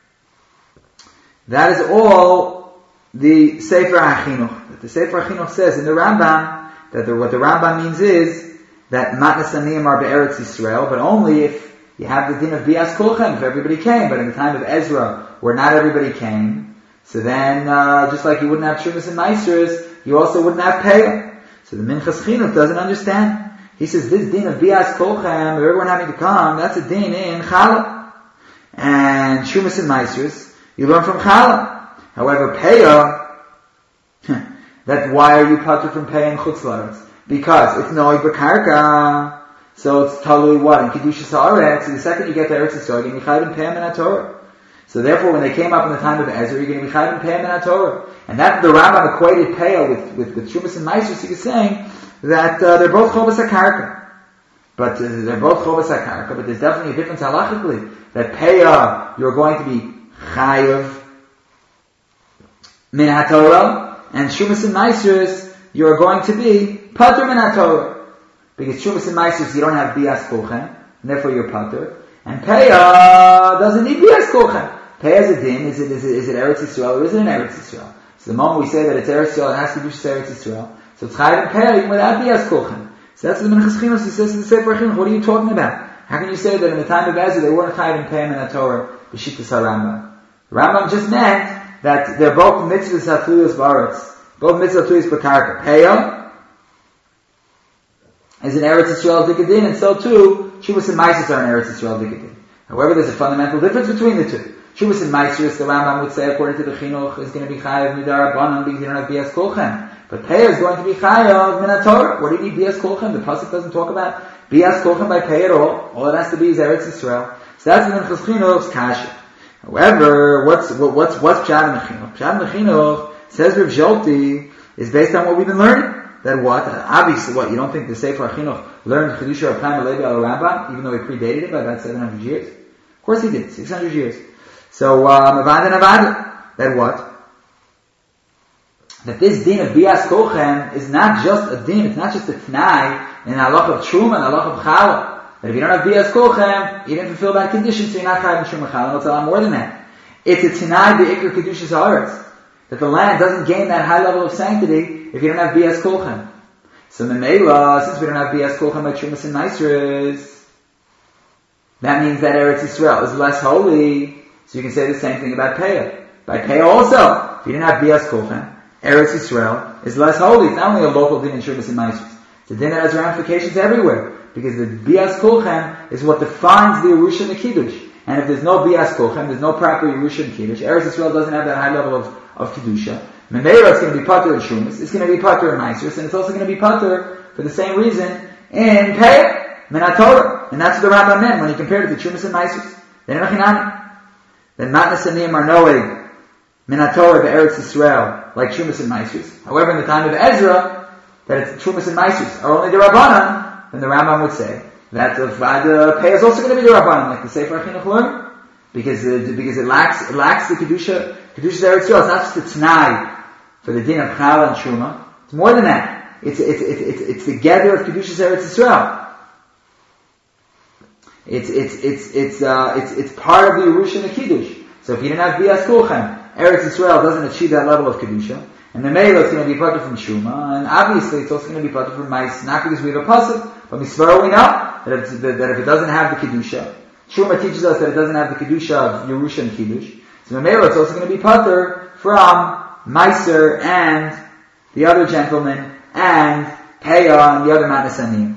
That is all the Sefer HaChinuch. That the Sefer HaChinuch says in the Rambam, that what the Rambam means is that Matnas Aniyim are Be'eretz Yisrael, but only if you have the din of Bias Kulchem, if everybody came. But in the time of Ezra, where not everybody came, so then, just like you wouldn't have Shumas and Maisrus, you also wouldn't have Peah. So the Minchas Chinuch doesn't understand. He says, this din of Bias Kulchem, of everyone having to come, that's a din in Chala. And Shumas and Maisrus, you learn from Chala. However, Peah, that why are you patur from Peah in Chutz La'aretz? Because it's Noeg B'Karka, so it's totally what? In Kedushas Haaretz, so the second you get to Eretz Yisrael, you're going to be Chayiv in Peah min HaTorah. So therefore, when they came up in the time of Ezra, you're going to be Chayiv in Peah min HaTorah. And that the Rambam equated Peah with Shumas and Maisrus. He was saying that they're both Chovas HaKarka. But they're both Chovas HaKarka, but there's definitely a difference halachically. That Peah, you're going to be Chayiv min HaTorah, and Shumas and Maisrus, you're going to be Patur min HaTorah. Because Shumas and Maisrus, you don't have Bias Kulchem, and therefore you're Patur. And Peah doesn't need Bias Kulchem. Peah is a din, is it Eretz Yisrael, or is it an Eretz Yisrael? So the moment we say that it's Eretz Yisrael, it has to be Eretz Yisrael. So it's Chayiv and Peah even without Bias Kulchem. So that's what the Minchas Chinuch says in the Sefer HaChinuch. What are you talking about? How can you say that in the time of Ezra they weren't Chayiv and Peah min HaTorah, B'Shittas HaRambam? The Rambam just meant that they're both mitzvahs Tluyos Baretz, both mitzvahs Tluyos B'Karka. Peah is an Eretz Yisrael Dikadin, and so too, Shumas and Maisrus are an Eretz Yisrael Dikadin. However, there's a fundamental difference between the two. Shumas and Maisrus, the Rambam would say, according to the Chinuch, is going to be Chayav Midar Rabbanan because you don't have Bias Kulchem. But Peah is going to be Chayav min HaTorah. What do you need Bias Kulchem? The pasuk doesn't talk about Bias Kulchem by Peah at all. All it has to be is Eretz Yisrael. So that's the Minchas Chinuch's kasha. However, what's Pshat in the Chinuch? Pshat in the Chinuch, says Rav Zolti, is based on what we've been learning. That what? Obviously, what? You don't think the Sefer HaChinuch learned Chedusha of Chaim Alevi al Rambam, even though he predated it by about 700 years? Of course he did, 600 years. So, Avada, that what? That this din of Bias Kulchem is not just a din, it's not just a T'nai in halach of Truma and halach of Chala. That if you don't have Bias Kulchem, you didn't fulfill that condition, so you're not Chayav in Truma Chala. No, it's a lot more than that. It's a T'nai be'ikr Kedushas Haaretz. That the land doesn't gain that high level of sanctity if you don't have Bias Kulchem. So Memela, since we don't have Bias Kulchem by Shumas and Maisrus, that means that Eretz Yisrael is less holy. So you can say the same thing about Peah. By Peah also, if you didn't have Bias Kulchem, Eretz Yisrael is less holy. It's not only a local din in Shumas and Maisrus. It's a din that has ramifications everywhere. Because the Bias Kulchem is what defines the Yerusha and the Kiddush. And if there's no Bias Kulchem, there's no proper Yerusha and Kiddush. Eretz Yisrael doesn't have that high level of Kedusha. Memela is going to be Patur in Shumas. It's going to be Patur in Maisrus. And it's also going to be Patur for the same reason in Peah, min HaTorah. And that's what the Rambam meant when he compared it to Shumas and Maisrus. Then Matnas Aniyim are Noeg min HaTorah Eretz Yisrael, like Shumas and Maisrus. However, in the time of Ezra, that it's Shumas and Maisrus are only the Rabbanan, then the Rambam would say that the Peah is also going to be the Rabbanan, like the Sefer HaChinuch learned. because it lacks the kedusha Eretz Yisrael. It's not just a t'nai for the din of challah and truma. It's more than that. It's the gather of kedusha Eretz Yisrael. It's part of the Yerusha and the Kiddush. So if you didn't have Bias Kulchem, Eretz Yisrael doesn't achieve that level of Kedusha. And the Mela is going to be part from Shuma, and obviously it's also going to be part from Mais, not because we have a pasuk, but Misvara we know that if it doesn't have the Kedusha, Shuma teaches us that it doesn't have the Kedusha of Yerusha and Kiddush. So the Mela it's also going to be pater from Meiser and the other gentleman, and Peah and the other Manasanim.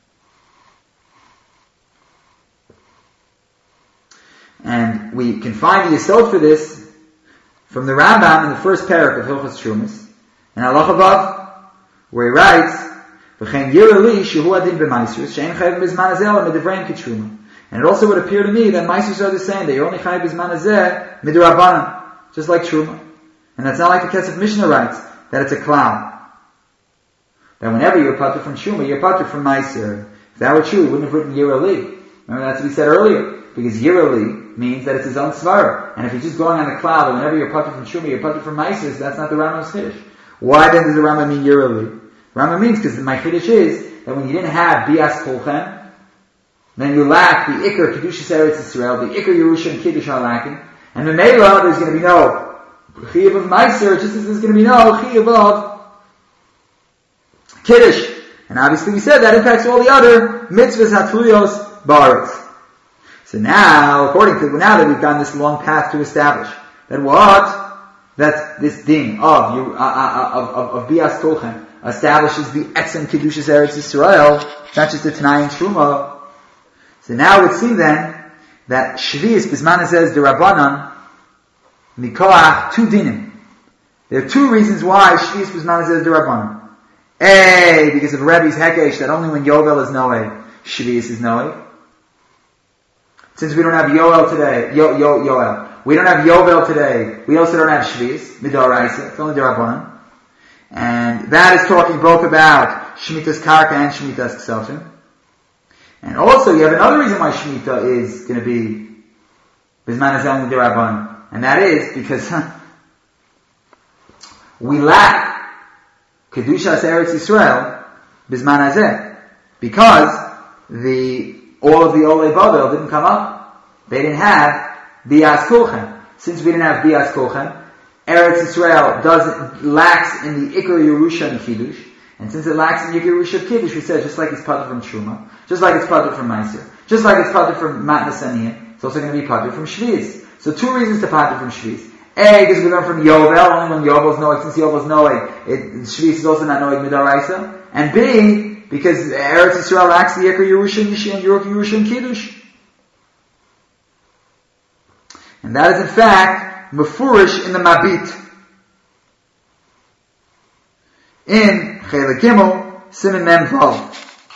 And we can find the yesod for this from the Rambam in the first parak of Hilchos Trumas, in Halacha Vav, where he writes, "V'chein yira li shehu adin b'maisrus she'en chayav b'zman hazeh ela midivreim k'truma." And it also would appear to me that maisrus are the same; they only chayav b'zman hazeh midrabanan, just like truma. And that's not like the Kesef Mishnah writes that it's a cloud. That whenever you're patur from truma, you're patur from maiser. If that were true, he wouldn't have written yira li. Remember that's what he said earlier. Because Yirali means that it's his own svara. And if you're just going on the cloud, or whenever you're patur from Shuma, you're patur from Maisis, that's not the Rambam's Chiddush. Why then does the Rambam mean Yirali? Rambam means because my Chiddush is that when you didn't have Bias Kolchem, then you lack the Iker Kedushas Eretz Yisrael, the Iker Yerusha and Kiddush are lacking. And the Mela, there's going to be no Chiyav of Maiser, just as there's going to be no Chiyav of Kiddush. And obviously we said that impacts all the other mitzvahs Hatluyos Baritz. So now, now that we've gone this long path to establish that what? That this din of Bias Kolchem establishes the Etzem Kedushas Eretz Yisrael, not just the Tanai and Truma. So now it would seem then that Shvius Bisman says the Rabbanan Mikoach two dinim. There are two reasons why Shvius Bisman says the Rabbanan. A, because of Rebbe's Hekesh that only when Yovel is Noe, Shvius is Noe. Since we don't have Yoel today, Yoel. We don't have Yovel today. We also don't have Shvius, Midoraisa. It's only Derabanan. And that is talking both about Shemitah's Karka and Shemitah's Ksafim. And also you have another reason why Shemitah is going to be Bisman Hazeh Derabanan. And that is because we lack Kedushas Eretz Yisrael Bisman Hazeh. Because all of the Olei Babel didn't come up. They didn't have Bias Kolchem. Since we didn't have Bias Kolchem, Eretz Yisrael lacks in the Iker Yerusha and Kiddush. And since it lacks in the Iker Yerusha and Kiddush, we said just like it's patur from Truma, just like it's patur from Meiser, just like it's patur from Matnas Aniyah, it's also going to be patur from Shvius. So two reasons to patur from Shvius. A, because we learn from Yovel, only when Yovel's Noeg, since Yovel's Noeg, Shvius is also not Noeg Midaraisa. And B, because Eretz Yisrael lacks the Iker Yerusha and Yerusha and Kiddush. And that is in fact Mefurish in the Mabit. In Chelek Gimel, Siman Mem Vav,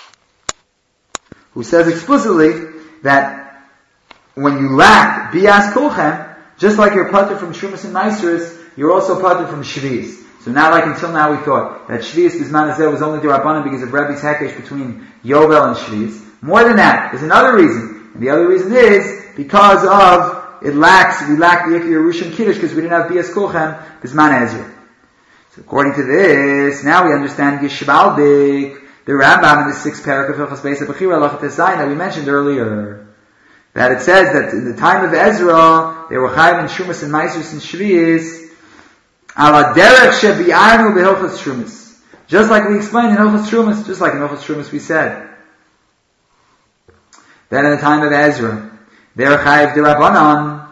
who says explicitly that when you lack Bias Kolchem, just like you're patur from Shumas and Meiseris, you're also patur from Shvius. So now, like until now, we thought that Shvius Bisman Hazeh was only Derabanan because of Rebbe's Hekesh between Yovel and Shvius. More than that, there's another reason. And the other reason is because we lack the Iker Yerusha and Kiddush because we didn't have Bias Kolchem Bisman Ezra. So according to this, now we understand Gishbaldik, the Rambam in the 6th parak of Hilchos Beis HaBechira Halacha Tezayin that we mentioned earlier. That it says that in the time of Ezra, they were Chayav and Shumas and Meiseris and Shvius, Ala derech shebi'arnu beHilchos Trumas. Just like we explained in Hilchos Trumas, just like in Hilchos Trumas we said. Then in the time of Ezra, they're Chayav Derabanan.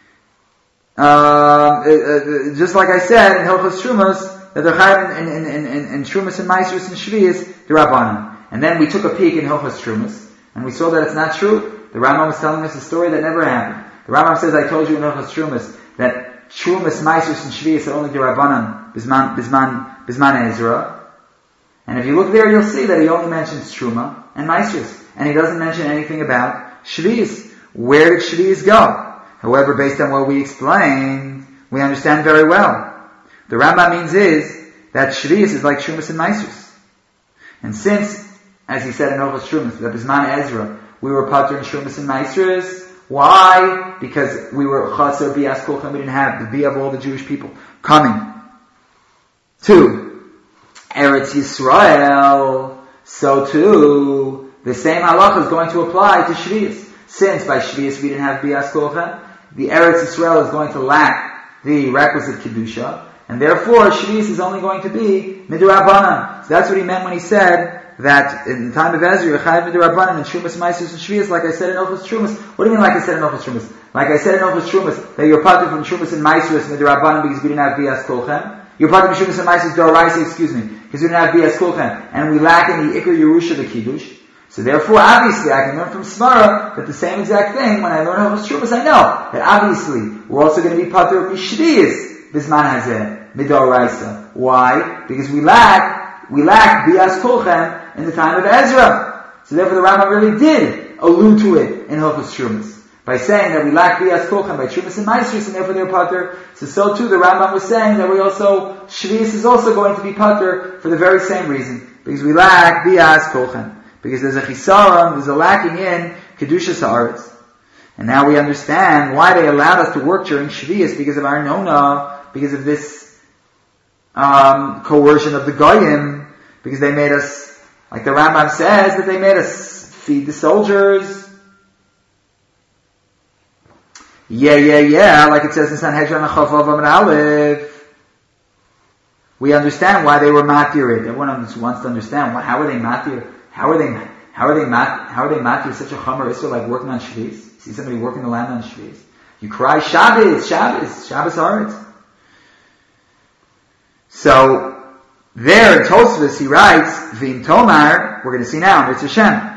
Just like I said in Hilchos Trumas, that they're Chayav in Trumas and Meiseris and Shvius, Derabanan. And then we took a peek in Hilchos Trumas, and we saw that it's not true. The Rambam was telling us a story that never happened. The Rambam says, I told you in Hilchos Trumas, that Trumas, Meiseris, and Shvius are only Derabanan, Bisman Ezra. And if you look there, you'll see that he only mentions Truma and Meiseris. And he doesn't mention anything about Shvius. Where did Shvius go? However, based on what we explained, we understand very well. The Rambam means is that Shvius is like Trumas and Meiseris. And since, as he said in Hilchos Trumas, that Bisman Ezra, we were patur in Trumas and Meiseris, Why? Because we were Chaser Bias Kulchem, we didn't have the Bia of all the Jewish people coming. 2. Eretz Yisrael. So too, the same halacha is going to apply to Shvius. Since by Shvius we didn't have Bias Kulchem, the Eretz Yisrael is going to lack the requisite Kedusha, and therefore Shvius is only going to be Midurabanan. So that's what he meant when he said that in the time of Ezra, Yechayev Midurabanan and Trumas Maisus and Shvius, like I said in Ochos Trumas. What do you mean like I said in Ochos Trumas? Like I said in Ochos Trumas, that you're parted from Trumas and Maisus Midurabanan because we didn't have Bias Kulchem. You're parted from Trumas and Maisus Doraisa, because we didn't have Bias Kulchem, and we lack in the Iker Yerusha, the Kiddush. So therefore, obviously, I can learn from Smara that the same exact thing, when I learn Ochos Trumas, I know that obviously, we're also going to be parted of Mishviyas, Bisman Hazeh, Midoraisa. Why? Because we lack Bias Kulchem in the time of Ezra. So therefore, the Rambam really did allude to it in Hilchos Trumas by saying that we lack Bias Kulchem by Trumas and Maestris, and therefore they're pater. So too, the Rambam was saying that Shvius is also going to be pater for the very same reason, because we lack Bias Kulchem. Because there's a chisaron, there's a lacking in Kedushas Haaretz. And now we understand why they allowed us to work during Shvius, because of our nona, because of this coercion of the Goyim, because they made us, like the Rambam says, that they made us feed the soldiers. Like it says in Sanhedrin Chavav Amud Aleph. We understand why they were matir. Everyone wants to understand how are they matir? How are they matir such a chomer issur like working on Shvius? See somebody working the land on Shvius. You cry Shabbos Haaretz. So there in Tosfos he writes, V'im Tomar, we're going to see now, Mitzvah Hashem.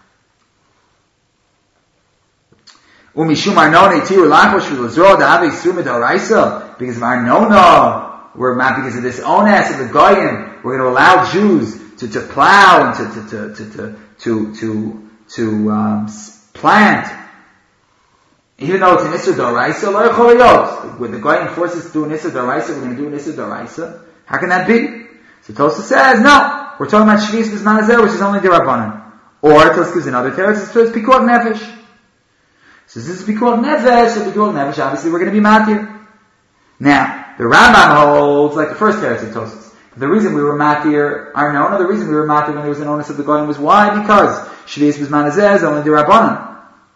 Umishum Arnona Itiru Lachosh V'Lazro Da'avei Yisru Midoraisa, because of Arnona, because of this onus of the Goyim, we're going to allow Jews to plow and to plant, even though it's an Issur D'Oraisa, lo yachol hayot. When the Goyim forces to do an Issur D'Oraisa, we're going to do an Issur D'Oraisa. How can that be? So Tosfos says, no, we're talking about Shvius B'zman Hazeh, which is only D'Rabbanan. Or Tosfos gives another teretz, it's Pikuach Nefesh. So this is Pikuach Nefesh, obviously we're going to be matir. Now, the Rambam holds like the first teretz of Tosfos. The reason we were matir Arnona, the reason we were matir when there was an onus of the Goyim was why? Because Shvius B'zman Hazeh is only D'Rabbanan.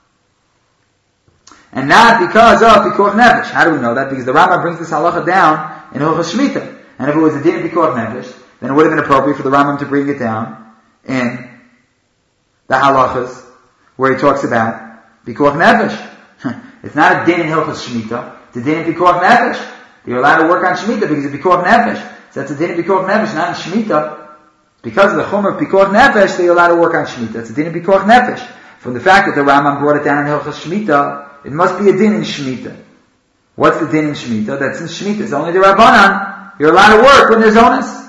And not because of Pikuach Nefesh. How do we know that? Because the Rambam brings this halacha down in Hilchos Shemitah. And if it was a din of Pikuach Nefesh, then it would have been appropriate for the Rambam to bring it down in the halachas where he talks about Pikuach Nefesh. It's not a din in Hilchos Shemitah. It's a din in Pikuach Nefesh. You're allowed to work on Shemitah because of Pikuach Nefesh. So that's a din of Pikuach Nefesh, not in Shemitah. Because of the Chomer of Pikuach Nefesh, they're allowed to work on Shemitah. It's a din of Pikuach Nefesh. From the fact that the Rambam brought it down in Hilchos Shemitah, it must be a din in Shemitah. What's the din in Shemitah? That's in Shemitah. It's only the Rabbanan. You're allowed to work when there's onus.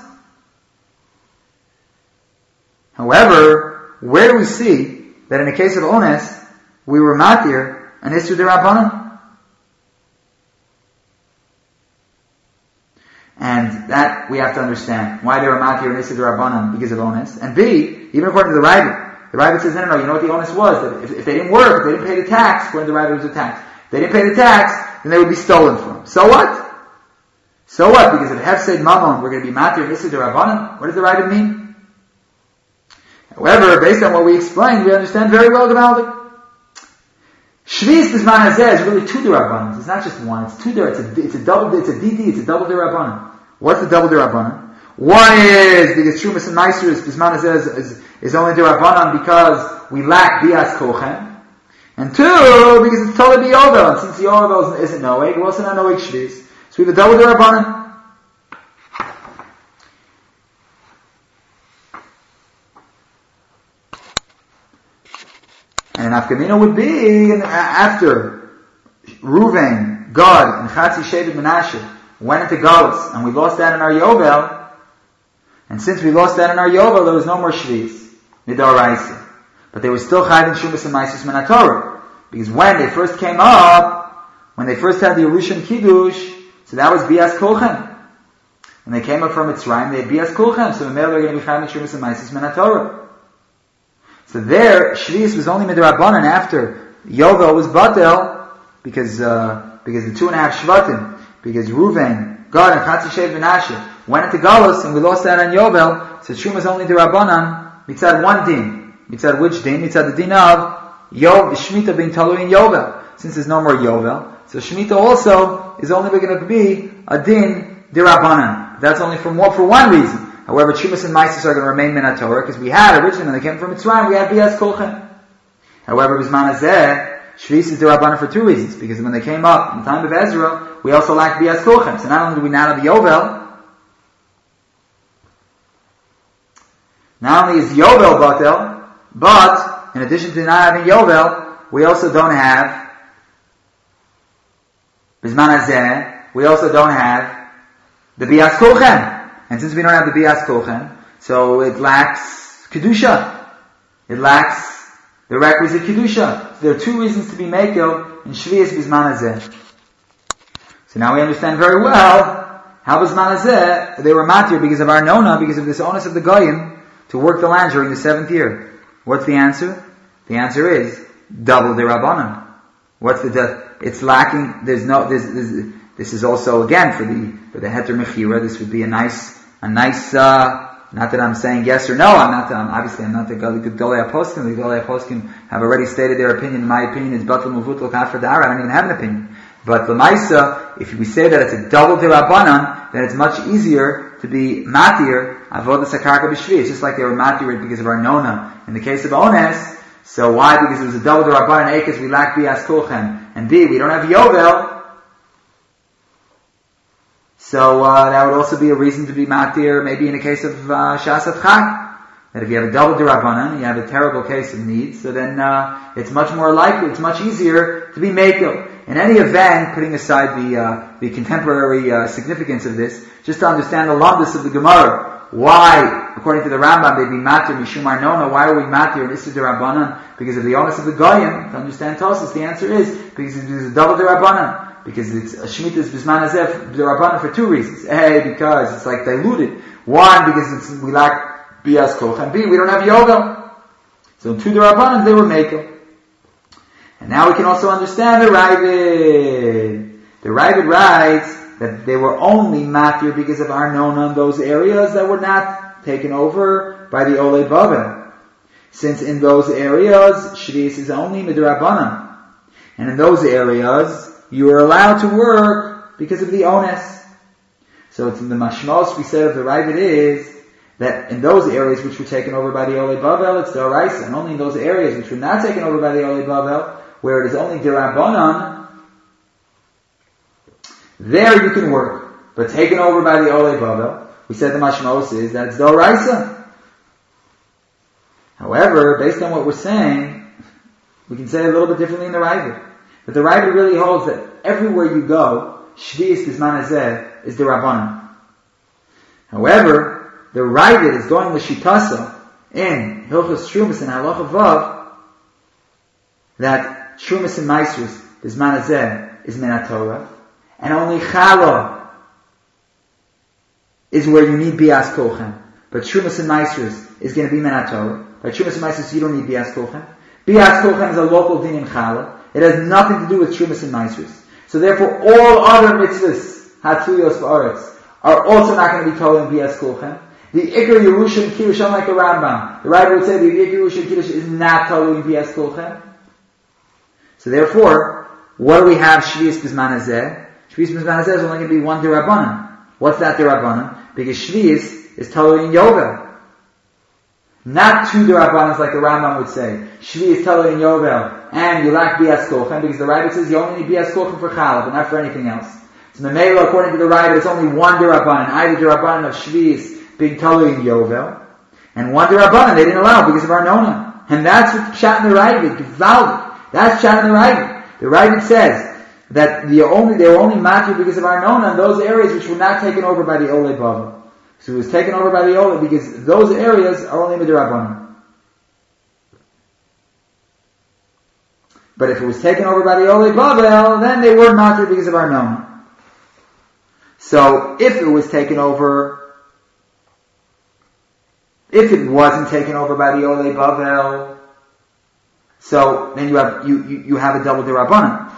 However, where do we see that in the case of onus, we were matir and Issur D'Rabbanan? And that we have to understand. Why they were matir and Issur D'Rabbanan because of onus. And B, even according to the Ravid says, no, you know what the onus was? That if they didn't work, if they didn't pay the tax, according to the Ravid it was a tax. If they didn't pay the tax, then they would be stolen from. So what? Because if Hefsed Mammon, we're going to be matir and Issur D'Rabbanan, what does the Ravid mean? However, based on what we explained, we understand very well the Maldik. Shvius B'zman Hazeh is really two D'Rabbanan. It's not just one, it's two D'Rabbanan. It's a double D'Rabbanan. What's the double D'Rabbanan? One is because Trumas and Maestris B'zman Hazeh is only D'Rabbanan because we lack Bias Kulchem. And two, because it's totally Yovel. And since the Yovel isn't Noeg, we're also not Noeg Shvius. So we have a double D'Rabbanan. And an Afkamina would be after Reuven, Gad, and Chatzi Shevet Menashe went into Galus, and we lost that in our Yovel. And since we lost that in our Yovel, there was no more Shvius, Midoraisa. But they were still Chayv in Shumas and Maisus Min HaTorah. Because when they first came up, when they first had the Yerushan Kiddush, so that was Bias Kulchem. When they came up from Mitzrayim, they had Bias Kulchem. So the male are going to be Chayv in Shumas and Maisus Min HaTorah. So there, Shvius was only Midrabanan after Yovel was batel because the 2.5 shvatim, because Reuven, Gad, and Chatzi Shev and Asher went into Galus, and we lost that on Yovel. So Truma is only the Rabbanan mitzad one din. Mitzad which din? Mitzad the din of Shemitah being Talui in Yovel. Since there's no more Yovel, so Shemitah also is only going to be a din d'Rabbanan. That's only for one reason. However, Trumas and Maisis are going to remain Min Torah, because we had originally, when they came from Mitzrayim, we had Bias Kolchen. However, Bisman Hazeh, Shvis is d'Rabbanan for two reasons. Because when they came up in the time of Ezra, we also lacked Bias Kolchen. So not only do we not have Yovel, not only is Yovel Batel, but in addition to not having Yovel, we also don't have Bisman Hazeh, we also don't have the Bias Kolchen. And since we don't have the Bias Kolchen, so it lacks Kedusha. It lacks the requisite Kedusha. So there are two reasons to be Mekel in Shvius Bisman Hazeh. So now we understand very well how Bisman Hazeh, they were matir because of Arnona, because of this onus of the Goyim to work the land during the 7th year. What's the answer? The answer is double the Rabbanan. What's it's lacking, this is also again for the Heter Mechira, this would be a nice, not that I'm saying yes or no, obviously I'm not the Gedolei HaPoskim. The Gedolei HaPoskim have already stated their opinion. My opinion is Batal Muvutal Kafar Da'ara. I don't even have an opinion. But L'maisa, if we say that it's a double D'Rabbanan, then it's much easier to be Matir, Avodas HaKarka B'Shvi. It's just like they were Matir because of Arnona. In the case of Ones, so why? Because it was a double D'Rabbanan, A, because we lack Bias Kolchen, and B, we don't have Yovel. So that would also be a reason to be matir, maybe in a case of Shasat Chag, that if you have a double D'Rabbanan, you have a terrible case of need, so then it's much more likely, it's much easier to be Mekel. In any event, putting aside the contemporary significance of this, just to understand the lumbus of the Gemara, why, according to the Rambam, they'd be matir Mishum Arnona, why are we matir in Issa D'Rabbanan? Because of the onus of the Goyim. To understand Tosas, the answer is because it is a double D'Rabbanan. Because it's a Shemitah's Bisman Hazeh, the Rabbanan, for two reasons. A, because it's like diluted. One, because we lack Bias Kolchen. B, we don't have Yovel. So to the Rabbanan, they were Mekel. And now we can also understand the Ravid. The Ravid writes that they were only matir because of Arnona in those areas that were not taken over by the Olei Bavel. Since in those areas, Shvius is only Midrabbanan. And in those areas, you are allowed to work because of the onus. So it's in the mashmos we said of the Ravid is that in those areas which were taken over by the Olei Bavel, it's D'Oraisa, and only in those areas which were not taken over by the Olei Bavel, where it is only D'Rabbanan, there you can work. But taken over by the Olei Bavel, we said the mashmos is that it's D'Oraisa. However, based on what we're saying, we can say it a little bit differently in the Ravid. But the Ravid really holds that everywhere you go, Shvius Bisman Hazeh is the Rabbanan. However, the Ravid is going with Shitasa in Hilchos Trumas and Halacha Vav that Trumas and Maisrus Bisman Hazeh is Min HaTorah, and only Chala is where you need Bias Kolchen. But Trumas and Maisrus is going to be Min HaTorah. By Trumas and Maisrus you don't need Bias Kolchen. Bias Kolchen is a local din in Chala. It has nothing to do with Trumas and Maisrus. So therefore, all other mitzvahs, Hatzuyos Ba'aretz, are also not going to be told in Bias Kolchen. The Iker Yerusha and Kiddush, unlike the Rambam, the writer would say the Iker Yerusha and Kiddush is not told in Bias Kolchen. So therefore, what do we have Shvius Bisman Hazeh? Shvius Bisman Hazeh is only going to be one D'Rabbanan. What's that D'Rabbanan? Because Shvius is told in Yovel. Not two D'Rabbanans like the Rambam would say. Shvi is Talui in Yovel, and you lack Bias Kolchen, because the Ravid says you only need Bias Kolchen for Challah, but not for anything else. So the Memela, according to the Ravid, it's only one D'Rabbanan, either D'Rabbanan of Shvi is being Talui in Yovel, and one D'Rabbanan they didn't allow because of Arnona. And that's what Pshat in the Ravid, Gvaldik. That's Pshat in the Ravid. The Ravid says that they were only matir because of Arnona in those areas which were not taken over by the Olei Bavel. So it was taken over by the Olei because those areas are only Midrabbanan. But if it was taken over by the Olei Bavel, then they were matir because of Arnona. So if it was taken over, if it wasn't taken over by the Olei Bavel, So then you have a double Dirabanan.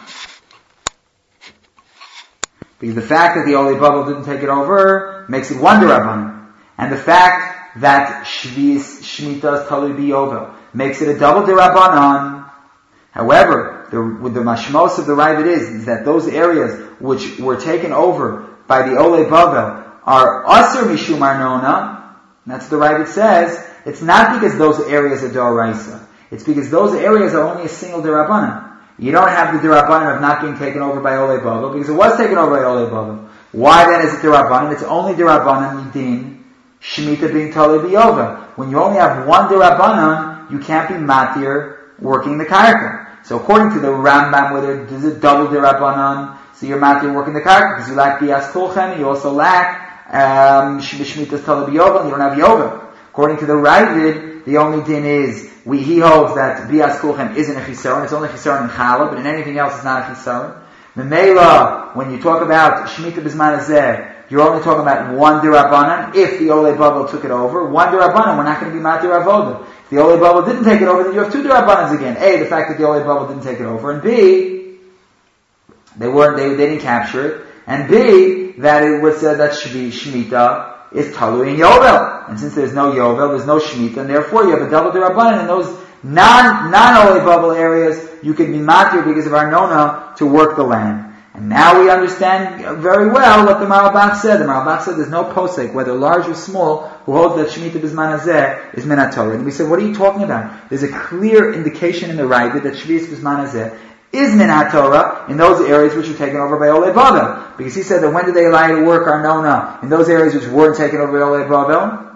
Because the fact that the Olei Bavel didn't take it over makes it one Dirabanan. And the fact that Shmitas Talui B'Yovel makes it a double Dirabanan. However, the mashmos of the Ravid is that those areas which were taken over by the Olei Bavel are Asur Mishum Arnona. That's what the Ravid says. It's not because those areas are Doraisa. It's because those areas are only a single Dirabanan. You don't have the Dirabanan of not being taken over by Olei Bavel, because it was taken over by Olei Bavel. Why then is it Dirabanan? It's only Dirabanan Yidin, Shemitah being Talei B'Yovel. When you only have one Dirabanan, you can't be Matir working the Karka. So according to the Rambam, whether there's a double Dirabanan, so you're Matir working the Karka, because you lack Bias Kulchem, you also lack Shemitah's Talei B'Yovel, and you don't have Yovel. According to the Ravid, the only din is, he holds that Bias Kulchem isn't a Chisaron, it's only a Chisaron in Challah, but in anything else it's not a Chisaron. The Mela, when you talk about Shemitah B'Zman Hazeh, you're only talking about one Dirabanan, if the Olei Bavel took it over. One Dirabanan, we're not going to be Matir Avoda. If the Olei Bavel didn't take it over, then you have two Dirabanans again. A, the fact that the Olei Bavel didn't take it over, and B, they didn't capture it, and B, that it was said that Shemitah is Talui in Yovel. And since there's no Yovel, there's no Shemitah, and therefore you have a double Dirabanan in those non-Olei Bavel areas. You can be Matir because of Arnona to work the land. And now we understand very well what the Maralbach said. The Maralbach said there's no posek, whether large or small, who holds that Shemitah B'Zman Hazeh is Minat Torah. And we said, what are you talking about? There's a clear indication in the Ravid that Shemitah B'Zman Hazeh is Minat Torah in those areas which were taken over by Olei Bavel. Because he said that when did they allow you to work Arnona in those areas which weren't taken over by Olei Bavel?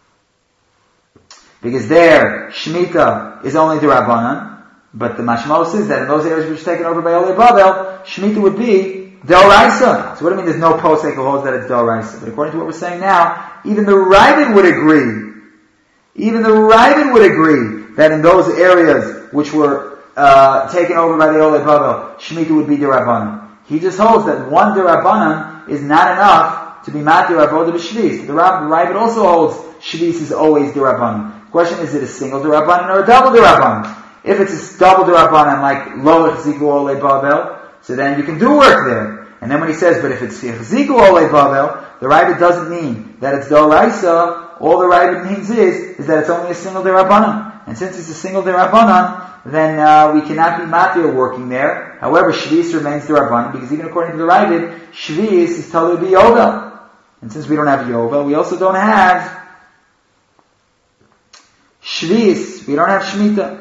Because there, Shemitah is only the Rabbanan. But the mashmos is that in those areas which are taken over by Olei Bavel, Shemitah would be D'Oraisa. So what do you mean there's no posek who holds that it's D'Oraisa? But according to what we're saying now, even the Ravid would agree. Even the Ravid would agree that in those areas which were taken over by the Olei Bavel, Shemitah would be D'Rabbanan. He just holds that one D'Rabbanan is not enough to be Matir Avoda B'Shvis. The Ravid also holds Shvis is always D'Rabbanan. The question is it a single D'Rabbanan or a double D'Rabbanan? If it's a double D'Rabbanan like Lo Chziku Olei Bavel, so then you can do work there. And then when he says, but if it's Chziku Olei Bavel, the Ravid doesn't mean that it's D'Oraisa. All the Ravid means is that it's only a single D'Rabbanan. And since it's a single D'Rabbanan, then we cannot be Matir working there. However, Shvis remains D'Rabbanan, because even according to the Ravid, Shvis is Talui B'Yovel. And since we don't have Yovel, we also don't have Shvis. We don't have Shemitah.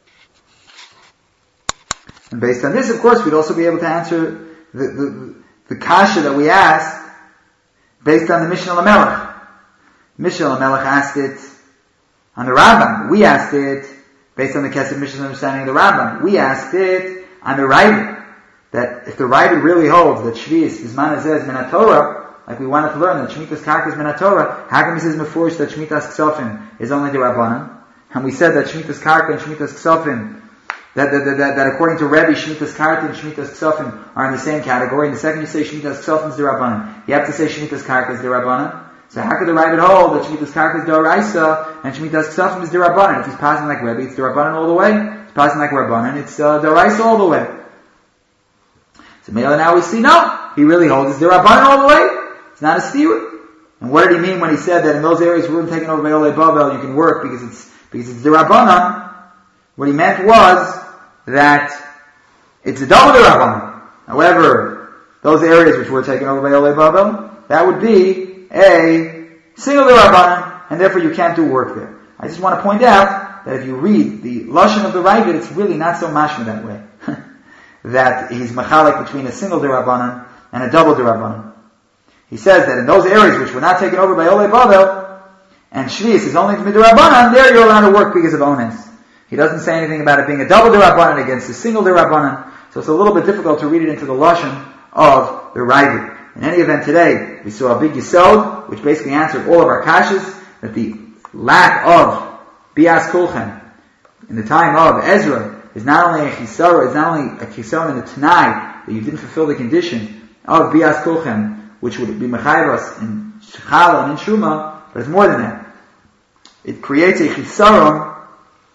And based on this, of course, we'd also be able to answer the kasha that we asked based on the Mishnah Lamelech. Mishnah Lamelech asked it on the Rambam. We asked it based on the Kesef Mishnah's understanding of the Rambam. We asked it on the Ravid. That if the Ravid really holds that Shvis, B'Zman Hazeh is Minat Torah, like we wanted to learn that Shemitah's Karka is Minat Torah, how come he says Mefurish that Shemitah's Ksofim is only the Rabbanan? And we said that Shemitah's Karka and Shemitah's Ksofim that according to Rebbe, Shemitah's Karka and Shemitah's Ksofim are in the same category. And the second you say Shemitah's Ksofim is the Rabbanan, you have to say Shemitah's Karka is the Rabbanan. So how could the Ravid hold that Shemitah's Karka is the D'Oraisa and Shemitah's Ksofim is the Rabbanan? If he's passing like Rebbe, it's the Rabbanan all the way. If he's passing like Rabbanan, it's the D'Oraisa all the way. So now we see, no, he really holds it's the Rabbanan all the way. It's not a stira. And what did he mean when he said that in those areas we weren't taken over by Olei Bavel, you can work because it's the Rabbanan? What he meant was that it's a double D'Rabbanan. However, those areas which were taken over by Olei Bavel, that would be a single D'Rabbanan, and therefore you can't do work there. I just want to point out that if you read the Lashon of the Ravid, it's really not so mashma that way. That he's machalik between a single D'Rabbanan and a double D'Rabbanan. He says that in those areas which were not taken over by Olei Bavel, and Shvis is only D'Rabbanan, there you're allowed to work because of Ones. He doesn't say anything about it being a double D'Rabbanan against a single D'Rabbanan, so it's a little bit difficult to read it into the Lashon of the Ravid. In any event, today we saw a big Yisod, which basically answered all of our kashas, that the lack of Bias Kulchem in the time of Ezra is not only a Chisara, it's not only a Chisara in the Tanai, that you didn't fulfill the condition of Bias Kulchem, which would be Mechayvas in Shechala and in Shuma, but it's more than that. It creates a Chisara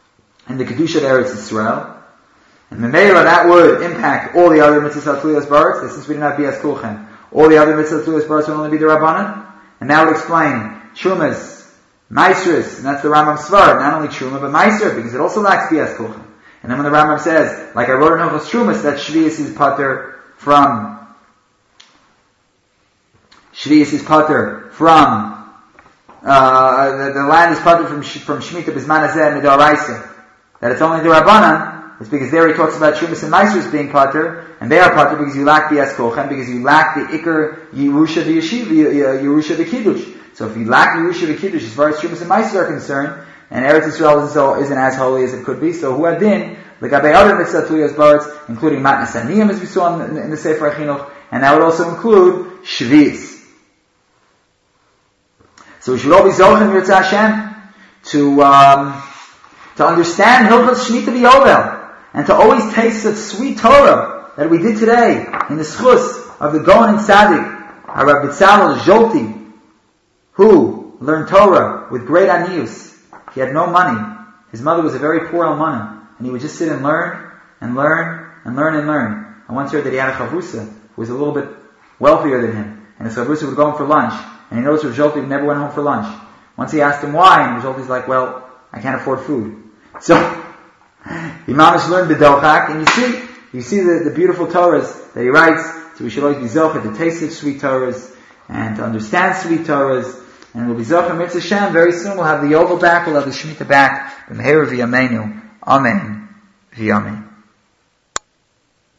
and the Kedusha of Eretz Yisrael. And Memela, that would impact all the other mitzvahs Tluyas Baritz. Since we didn't have Bias Kulchen, all the other mitzvahs Tluyas Baritz would only be the Rabbanan. And that would explain Trumas, Maisris, and that's the Rambam Svar, not only Truma, but Maiser, because it also lacks Bias Kulchen. And then when the Rambam says, like I wrote in Hilchos Trumas, that Shvius is pater from the land is pater from Shemitah Bisman Hazeh Midoraisa. That it's only the Rabbanan. It's because there he talks about Trumas and Maisers being pater, and they are pater because you lack the Eskochen, because you lack the Iker Yerusha the Yeshiva, Yerusha the Kiddush. So if you lack Yerusha the Kiddush as far as Trumas and Maisers are concerned, and Eretz Yisrael isn't as holy as it could be, so who had been the Gabei other mitzvah Tluyas Baritz, including Matnas Aniyim as we saw in the Sefer HaChinuch, and that would also include Shvi'is. So we should all be Zochen Yitzhak Hashem to understand Hilchos Shemitah V'Yovel, and to always taste such sweet Torah that we did today in the schus of the Gaon and Tzaddik, Harav B'Tzalel Zholti, who learned Torah with great anius. He had no money. His mother was a very poor almana, and he would just sit and learn, and learn, and learn, and learn. I once heard that he had a chavrusa who was a little bit wealthier than him, and his chavrusa would go home for lunch, and he noticed Rav Zholti never went home for lunch. Once he asked him why, and Rav Zholti's like, well, I can't afford food. So, Imamish learned the Dochak, and you see the beautiful Torahs that he writes, so we should always be Zochah to taste such sweet Torahs, and to understand sweet Torahs, and we'll be Zochah Mitzvah Shem. Very soon we'll have the Yovel back, we'll have the Shemitah back, B'meher v'yameinu, Amen v'yamein.